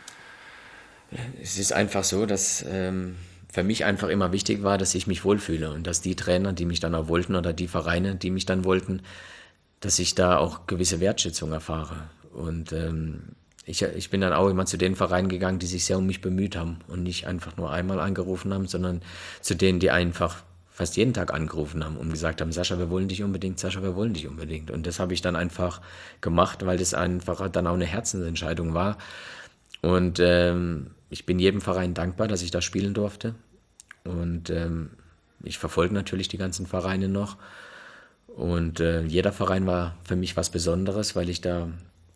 Speaker 7: Es ist einfach so, dass für mich einfach immer wichtig war, dass ich mich wohlfühle und dass die Trainer, die mich dann auch wollten oder die Vereine, die mich dann wollten, dass ich da auch gewisse Wertschätzung erfahre. Und ich bin dann auch immer zu den Vereinen gegangen, die sich sehr um mich bemüht haben und nicht einfach nur einmal angerufen haben, sondern zu denen, die einfach fast jeden Tag angerufen haben und gesagt haben, Sascha, wir wollen dich unbedingt, Sascha, wir wollen dich unbedingt. Und das habe ich dann einfach gemacht, weil das einfach dann auch eine Herzensentscheidung war. Und ich bin jedem Verein dankbar, dass ich da spielen durfte. Und ich verfolge natürlich die ganzen Vereine noch. Und jeder Verein war für mich was Besonderes, weil ich da,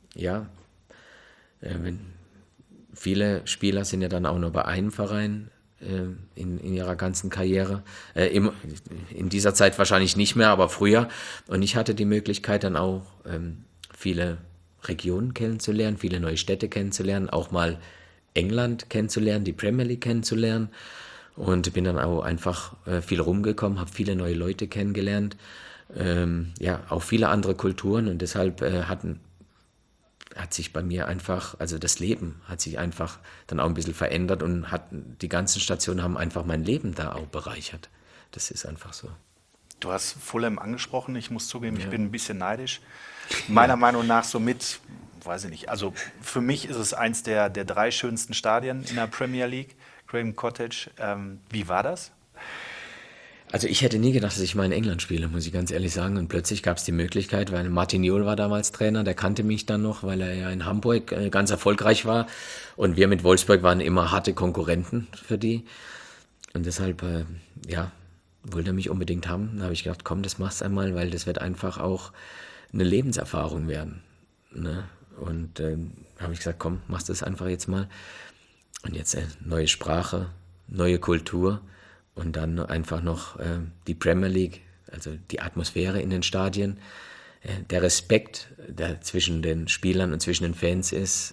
Speaker 7: viele Spieler sind ja dann auch nur bei einem Verein in ihrer ganzen Karriere. In dieser Zeit wahrscheinlich nicht mehr, aber früher. Und ich hatte die Möglichkeit dann auch viele Regionen kennenzulernen, viele neue Städte kennenzulernen, auch mal England kennenzulernen, die Premier League kennenzulernen. Und bin dann auch einfach viel rumgekommen, habe viele neue Leute kennengelernt. Auch viele andere Kulturen. Und deshalb hat sich bei mir einfach, also das Leben hat sich einfach dann auch ein bisschen verändert und die ganzen Stationen haben einfach mein Leben da auch bereichert. Das ist einfach so.
Speaker 10: Du hast Fulham angesprochen, ich muss zugeben, ich bin ein bisschen neidisch. Meiner Meinung nach somit, weiß ich nicht, also für mich ist es eins der 3 schönsten Stadien in der Premier League, Craven Cottage. Wie war das?
Speaker 7: Also ich hätte nie gedacht, dass ich mal in England spiele, muss ich ganz ehrlich sagen. Und plötzlich gab es die Möglichkeit, weil Martin Jol war damals Trainer, der kannte mich dann noch, weil er ja in Hamburg ganz erfolgreich war. Und wir mit Wolfsburg waren immer harte Konkurrenten für die. Und deshalb, wollte er mich unbedingt haben. Da habe ich gedacht, komm, das machst du einmal, weil das wird einfach auch eine Lebenserfahrung werden. Ne? Und habe ich gesagt, komm, machst du das einfach jetzt mal. Und jetzt neue Sprache, neue Kultur. Und dann einfach noch die Premier League, also die Atmosphäre in den Stadien. Der Respekt, der zwischen den Spielern und zwischen den Fans ist,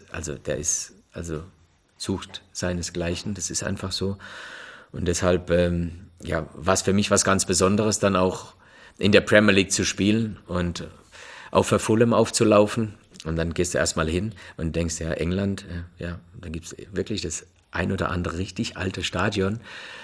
Speaker 7: sucht seinesgleichen, das ist einfach so. Und deshalb war es für mich was ganz Besonderes, dann auch in der Premier League zu spielen und auch für Fulham aufzulaufen. Und dann gehst du erstmal hin und denkst, ja, England, da gibt es wirklich das ein oder andere richtig alte Stadion.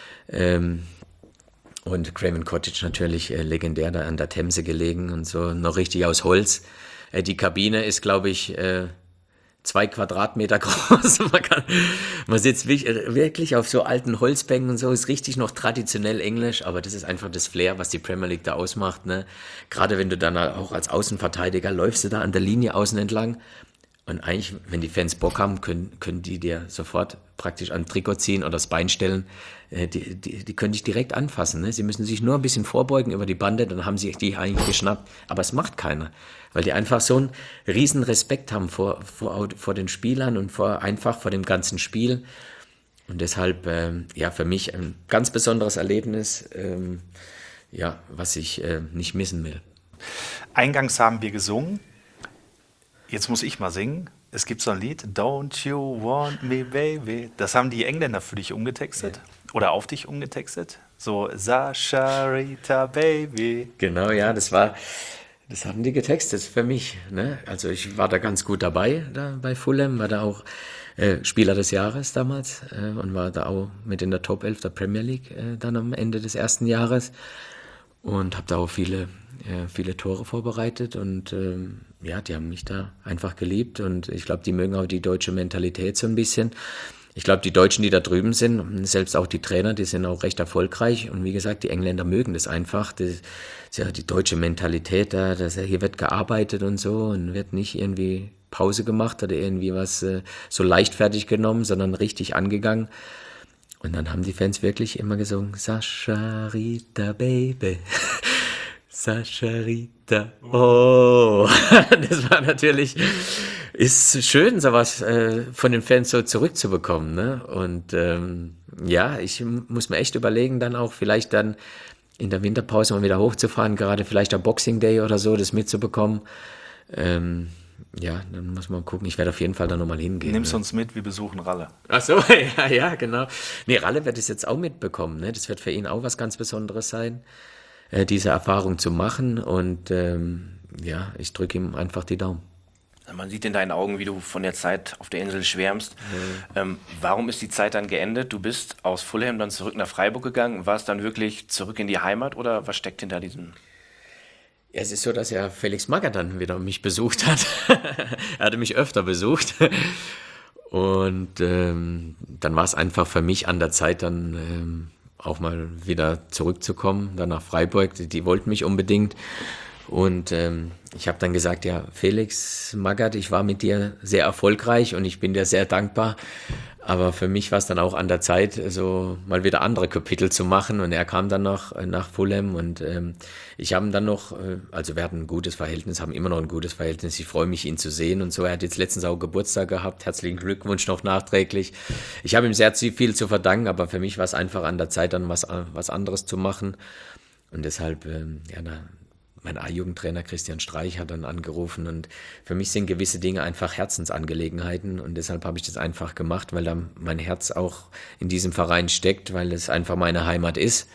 Speaker 7: Und Craven Cottage natürlich legendär da an der Themse gelegen und so, noch richtig aus Holz. Die Kabine ist, glaube ich, 2 Quadratmeter groß. Man sitzt wirklich auf so alten Holzbänken und so, ist richtig noch traditionell englisch, aber das ist einfach das Flair, was die Premier League da ausmacht. Ne? Gerade wenn du dann auch als Außenverteidiger läufst du da an der Linie außen entlang. Und eigentlich, wenn die Fans Bock haben, können die dir sofort praktisch an Trikot ziehen oder das Bein stellen. Die können dich direkt anfassen. Ne? Sie müssen sich nur ein bisschen vorbeugen über die Bande, dann haben sie die eigentlich geschnappt. Aber es macht keiner, weil die einfach so einen riesen Respekt haben vor den Spielern und vor dem ganzen Spiel. Und deshalb, für mich ein ganz besonderes Erlebnis, was ich nicht missen will.
Speaker 10: Eingangs haben wir gesungen. Jetzt muss ich mal singen. Es gibt so ein Lied, Don't You Want Me Baby. Das haben die Engländer für dich umgetextet oder auf dich umgetextet. So Sascha Rita Baby.
Speaker 7: Genau, ja, das haben die getextet für mich. Ne? Also ich war da ganz gut dabei, da bei Fulham, war da auch Spieler des Jahres damals und war da auch mit in der Top 11 der Premier League dann am Ende des ersten Jahres und habe da auch viele Tore vorbereitet und die haben mich da einfach geliebt und ich glaube, die mögen auch die deutsche Mentalität so ein bisschen. Ich glaube, die Deutschen, die da drüben sind, selbst auch die Trainer, die sind auch recht erfolgreich und wie gesagt, die Engländer mögen das einfach. Das ist ja die deutsche Mentalität, hier wird gearbeitet und so und wird nicht irgendwie Pause gemacht oder irgendwie was so leichtfertig genommen, sondern richtig angegangen. Und dann haben die Fans wirklich immer gesungen, Sascha Rita Baby, Sascha Rita, oh. Das war natürlich, ist schön, sowas von den Fans so zurückzubekommen. Ne? Und ja, ich muss mir echt überlegen, dann auch vielleicht dann in der Winterpause mal wieder hochzufahren, gerade vielleicht am Boxing Day oder so, das mitzubekommen. Ja, dann muss man gucken. Ich werde auf jeden Fall da nochmal hingehen.
Speaker 10: Nimmst uns mit, wir besuchen Ralle.
Speaker 7: Ach so, ja, genau. Nee, Ralle wird es jetzt auch mitbekommen. Ne? Das wird für ihn auch was ganz Besonderes sein, diese Erfahrung zu machen. Und ja, ich drücke ihm einfach die Daumen.
Speaker 6: Man sieht in deinen Augen, wie du von der Zeit auf der Insel schwärmst. Warum ist die Zeit dann geendet? Du bist aus Fulham dann zurück nach Freiburg gegangen. War es dann wirklich zurück in die Heimat oder was steckt hinter diesem?
Speaker 7: Ja, es ist so, dass ja Felix Magath dann wieder mich besucht hat. Er hatte mich öfter besucht. Und dann war es einfach für mich an der Zeit, dann auch mal wieder zurückzukommen, dann nach Freiburg. Die wollten mich unbedingt. Und ich habe dann gesagt, ja, Felix Magath, ich war mit dir sehr erfolgreich und ich bin dir sehr dankbar. Aber für mich war es dann auch an der Zeit, so mal wieder andere Kapitel zu machen. Und er kam dann noch nach Fulham und ich habe dann noch, also wir hatten ein gutes Verhältnis, haben immer noch ein gutes Verhältnis. Ich freue mich, ihn zu sehen und so. Er hat jetzt letztens auch Geburtstag gehabt. Herzlichen Glückwunsch noch nachträglich. Ich habe ihm sehr viel zu verdanken, aber für mich war es einfach an der Zeit, dann was anderes zu machen. Und deshalb, mein A-Jugendtrainer Christian Streich hat dann angerufen und für mich sind gewisse Dinge einfach Herzensangelegenheiten und deshalb habe ich das einfach gemacht, weil da mein Herz auch in diesem Verein steckt, weil es einfach meine Heimat ist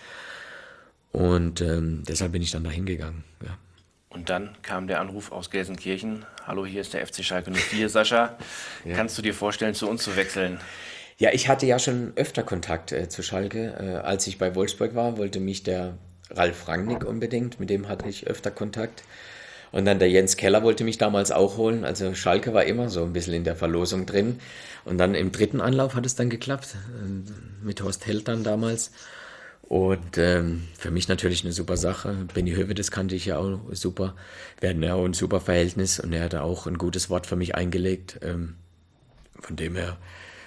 Speaker 7: und deshalb bin ich dann da hingegangen. Ja.
Speaker 6: Und dann kam der Anruf aus Gelsenkirchen. Hallo, hier ist der FC Schalke 04, Sascha. Ja. Kannst du dir vorstellen, zu uns zu wechseln?
Speaker 7: Ja, ich hatte ja schon öfter Kontakt zu Schalke. Als ich bei Wolfsburg war, wollte mich der Ralf Rangnick unbedingt, mit dem hatte ich öfter Kontakt. Und dann der Jens Keller wollte mich damals auch holen. Also Schalke war immer so ein bisschen in der Verlosung drin. Und dann im dritten Anlauf hat es dann geklappt, mit Horst Held dann damals. Und für mich natürlich eine super Sache. Benny Höwedes kannte ich ja auch super. Wir hatten ja auch ein super Verhältnis und er hatte auch ein gutes Wort für mich eingelegt. Von dem her...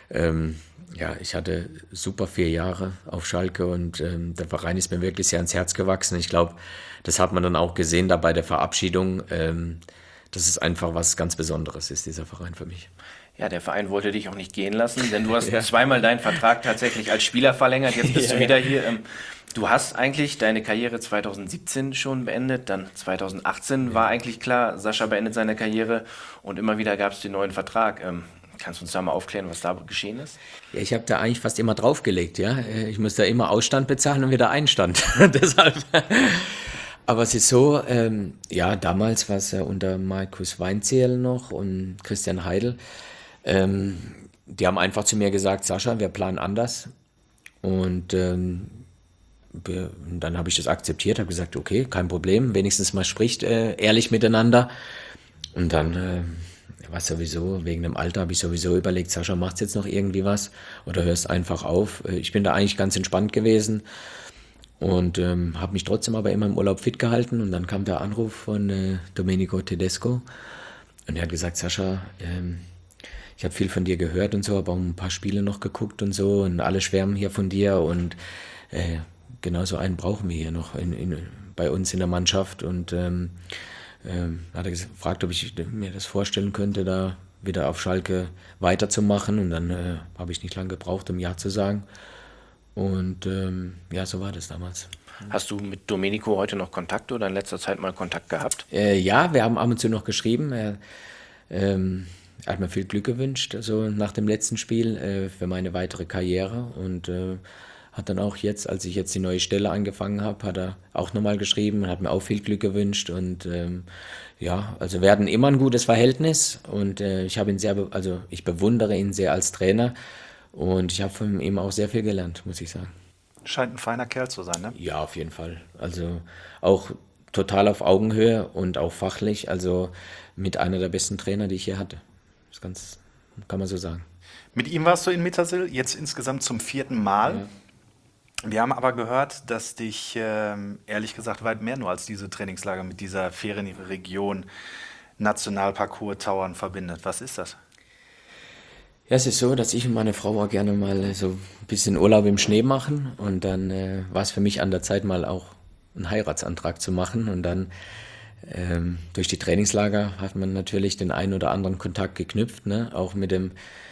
Speaker 7: ja, ich hatte super 4 Jahre auf Schalke und der Verein ist mir wirklich sehr ans Herz gewachsen. Ich glaube, das hat man dann auch gesehen da bei der Verabschiedung, dass es einfach was ganz Besonderes ist, dieser Verein für mich.
Speaker 6: Ja, der Verein wollte dich auch nicht gehen lassen, denn du hast zweimal deinen Vertrag tatsächlich als Spieler verlängert. Jetzt bist du wieder hier. Du hast eigentlich deine Karriere 2017 schon beendet, dann 2018 war eigentlich klar, Sascha beendet seine Karriere und immer wieder gab es den neuen Vertrag. Kannst du uns da mal aufklären, was da geschehen ist?
Speaker 7: Ja, ich habe da eigentlich fast immer draufgelegt, ja. Ich muss da immer Ausstand bezahlen und wieder Einstand. Deshalb. Aber es ist so, ja, damals war es ja unter Markus Weinzierl noch und Christian Heidel. Die haben einfach zu mir gesagt, Sascha, wir planen anders. Und dann habe ich das akzeptiert, habe gesagt, okay, kein Problem, wenigstens mal spricht ehrlich miteinander. Und dann... war sowieso, wegen dem Alter habe ich sowieso überlegt, Sascha, machst jetzt noch irgendwie was oder hörst einfach auf? Ich bin da eigentlich ganz entspannt gewesen und habe mich trotzdem aber immer im Urlaub fit gehalten und dann kam der Anruf von Domenico Tedesco und er hat gesagt, Sascha, ich habe viel von dir gehört und so, habe auch ein paar Spiele noch geguckt und so und alle schwärmen hier von dir und genau so einen brauchen wir hier noch bei uns in der Mannschaft und hat er gefragt, ob ich mir das vorstellen könnte, da wieder auf Schalke weiterzumachen. Und dann habe ich nicht lange gebraucht, um Ja zu sagen. Und ja, so war das damals.
Speaker 6: Hast du mit Domenico heute noch Kontakt oder in letzter Zeit mal Kontakt gehabt?
Speaker 7: Ja, wir haben ab und zu noch geschrieben. Er hat mir viel Glück gewünscht, also nach dem letzten Spiel für meine weitere Karriere. Und hat dann auch jetzt, als ich jetzt die neue Stelle angefangen habe, hat er auch nochmal geschrieben und hat mir auch viel Glück gewünscht. Und ja, also wir hatten immer ein gutes Verhältnis und ich habe ihn ich bewundere ihn sehr als Trainer und ich habe von ihm auch sehr viel gelernt, muss ich sagen.
Speaker 10: Scheint ein feiner Kerl zu sein, ne?
Speaker 7: Ja, auf jeden Fall. Also auch total auf Augenhöhe und auch fachlich, also mit einer der besten Trainer, die ich hier hatte. Das kann man so sagen.
Speaker 10: Mit ihm warst du in Mittersill, jetzt insgesamt zum 4. Mal. Ja. Wir haben aber gehört, dass dich, ehrlich gesagt, weit mehr nur als diese Trainingslager mit dieser Ferienregion Nationalparcours-Tauern verbindet. Was ist das?
Speaker 7: Ja, es ist so, dass ich und meine Frau auch gerne mal so ein bisschen Urlaub im Schnee machen. Und dann war es für mich an der Zeit, mal auch einen Heiratsantrag zu machen. Und dann durch die Trainingslager hat man natürlich den einen oder anderen Kontakt geknüpft, ne? Auch mit dem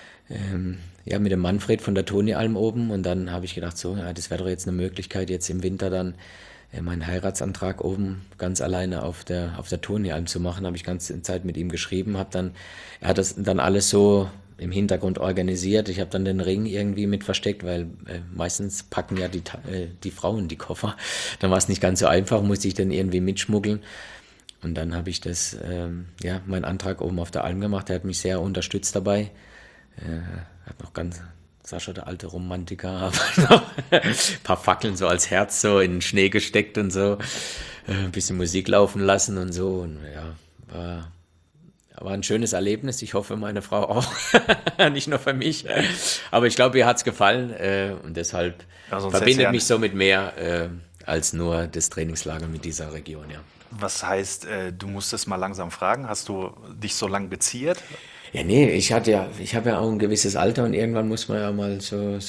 Speaker 7: Manfred von der Toni-Alm oben. Und dann habe ich gedacht, so, ja, das wäre doch jetzt eine Möglichkeit, jetzt im Winter dann meinen Heiratsantrag oben ganz alleine auf der Toni-Alm zu machen. Habe ich ganze Zeit mit ihm geschrieben, er hat das dann alles so im Hintergrund organisiert. Ich habe dann den Ring irgendwie mit versteckt, weil meistens packen ja die Frauen die Koffer. Dann war es nicht ganz so einfach, musste ich den irgendwie mitschmuggeln. Und dann habe ich meinen Antrag oben auf der Alm gemacht. Er hat mich sehr unterstützt dabei. Hat noch ganz, Sascha, der alte Romantiker, hat noch ein paar Fackeln so als Herz so in den Schnee gesteckt und so. Ein bisschen Musik laufen lassen und so. Und ja, war ein schönes Erlebnis. Ich hoffe, meine Frau auch. Nicht nur für mich. Aber ich glaube, ihr hat es gefallen. Und deshalb verbindet mich somit mehr als nur das Trainingslager mit dieser Region, ja.
Speaker 10: Was heißt, du musstest mal langsam fragen? Hast du dich so lang beziert?
Speaker 7: Ja, nee, ich habe ja auch ein gewisses Alter und irgendwann muss man ja mal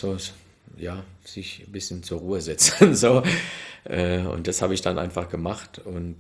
Speaker 7: sich ein bisschen zur Ruhe setzen. So. Und das habe ich dann einfach gemacht. Und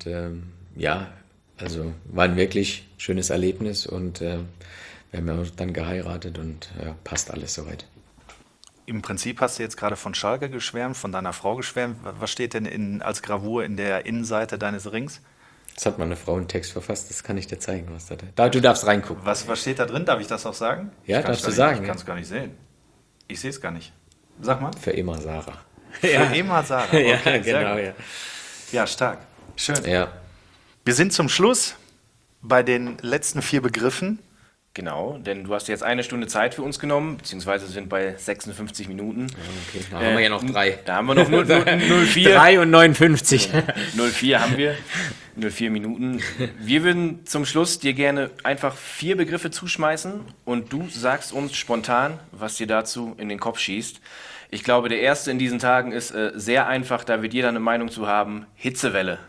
Speaker 7: also war ein wirklich schönes Erlebnis und wir haben ja dann geheiratet und passt alles soweit.
Speaker 10: Im Prinzip hast du jetzt gerade von Schalke geschwärmt, von deiner Frau geschwärmt. Was steht denn als Gravur in der Innenseite deines Rings?
Speaker 7: Das hat meine Frau einen Text verfasst, das kann ich dir zeigen, was da. Du darfst reingucken.
Speaker 10: Was steht da drin? Darf ich das auch sagen?
Speaker 7: Ja, darfst du sagen.
Speaker 10: Ich kann es gar nicht sehen. Ich sehe es gar nicht. Sag mal.
Speaker 7: Für immer Sarah.
Speaker 10: Für immer Sarah. Okay,
Speaker 7: ja, genau, ja.
Speaker 10: Ja, stark. Schön.
Speaker 7: Ja.
Speaker 10: Wir sind zum Schluss bei den letzten 4 Begriffen.
Speaker 6: Genau, denn du hast jetzt 1 Stunde Zeit für uns genommen, beziehungsweise sind bei 56 Minuten.
Speaker 7: Okay, da haben wir ja noch 3.
Speaker 6: Da haben wir noch 04.
Speaker 7: 3 und 59.
Speaker 6: 04 haben wir, 04 Minuten. Wir würden zum Schluss dir gerne einfach 4 Begriffe zuschmeißen und du sagst uns spontan, was dir dazu in den Kopf schießt. Ich glaube, der erste in diesen Tagen ist sehr einfach, da wird jeder eine Meinung zu haben. Hitzewelle.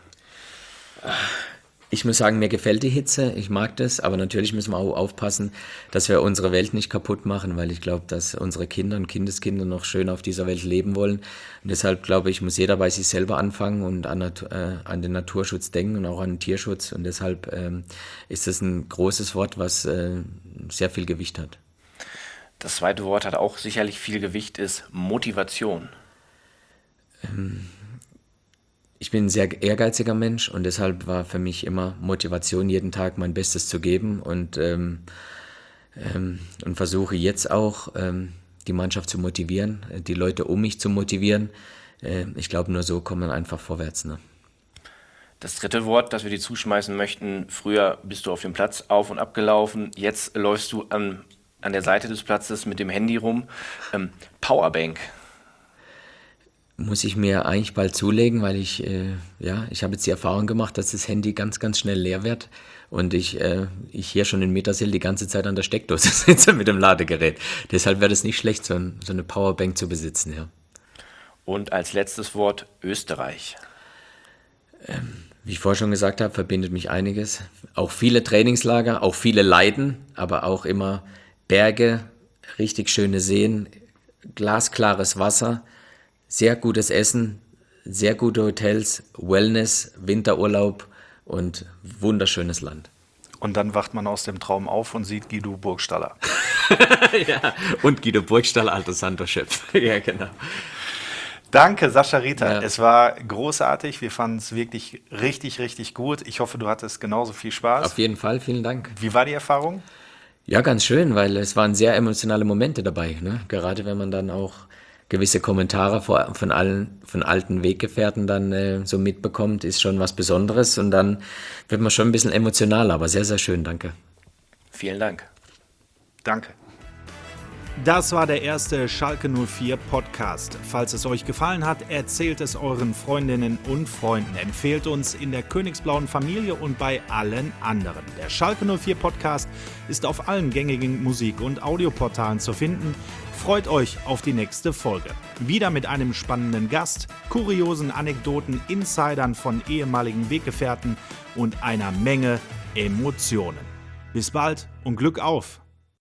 Speaker 7: Ich muss sagen, mir gefällt die Hitze, ich mag das, aber natürlich müssen wir auch aufpassen, dass wir unsere Welt nicht kaputt machen, weil ich glaube, dass unsere Kinder und Kindeskinder noch schön auf dieser Welt leben wollen. Und deshalb glaube ich, muss jeder bei sich selber anfangen und an den Naturschutz denken und auch an den Tierschutz. Und deshalb ist das ein großes Wort, was sehr viel Gewicht hat.
Speaker 6: Das zweite Wort hat auch sicherlich viel Gewicht, ist Motivation.
Speaker 7: Ich bin ein sehr ehrgeiziger Mensch und deshalb war für mich immer Motivation, jeden Tag mein Bestes zu geben und versuche jetzt auch die Mannschaft zu motivieren, die Leute um mich zu motivieren. Ich glaube, nur so kommt man einfach vorwärts. Ne?
Speaker 6: Das dritte Wort, das wir dir zuschmeißen möchten, früher bist du auf dem Platz auf und ab gelaufen, jetzt läufst du an der Seite des Platzes mit dem Handy rum. Powerbank.
Speaker 7: Muss ich mir eigentlich bald zulegen, weil ich habe jetzt die Erfahrung gemacht, dass das Handy ganz, ganz schnell leer wird und ich hier schon in Mittersill die ganze Zeit an der Steckdose sitze mit dem Ladegerät. Deshalb wäre es nicht schlecht, so eine Powerbank zu besitzen, ja.
Speaker 6: Und als letztes Wort Österreich.
Speaker 7: Wie ich vorher schon gesagt habe, verbindet mich einiges. Auch viele Trainingslager, auch viele Leiden, aber auch immer Berge, richtig schöne Seen, glasklares Wasser, sehr gutes Essen, sehr gute Hotels, Wellness, Winterurlaub und wunderschönes Land.
Speaker 10: Und dann wacht man aus dem Traum auf und sieht Guido Burgstaller.
Speaker 7: Ja, und Guido Burgstaller, alter Santos-Chef. Ja, genau.
Speaker 10: Danke, Sascha Rita.
Speaker 7: Ja.
Speaker 10: Es war großartig. Wir fanden es wirklich richtig, richtig gut. Ich hoffe, du hattest genauso viel Spaß.
Speaker 7: Auf jeden Fall, vielen Dank.
Speaker 10: Wie war die Erfahrung?
Speaker 7: Ja, ganz schön, weil es waren sehr emotionale Momente dabei. Ne? Gerade wenn man dann auch gewisse Kommentare von alten Weggefährten dann so mitbekommt, ist schon was Besonderes. Und dann wird man schon ein bisschen emotionaler, aber sehr, sehr schön. Danke.
Speaker 6: Vielen Dank.
Speaker 10: Danke.
Speaker 5: Das war der erste Schalke 04 Podcast. Falls es euch gefallen hat, erzählt es euren Freundinnen und Freunden. Empfehlt uns in der königsblauen Familie und bei allen anderen. Der Schalke 04 Podcast ist auf allen gängigen Musik- und Audioportalen zu finden. Freut euch auf die nächste Folge. Wieder mit einem spannenden Gast, kuriosen Anekdoten, Insidern von ehemaligen Weggefährten und einer Menge Emotionen. Bis bald und Glück auf!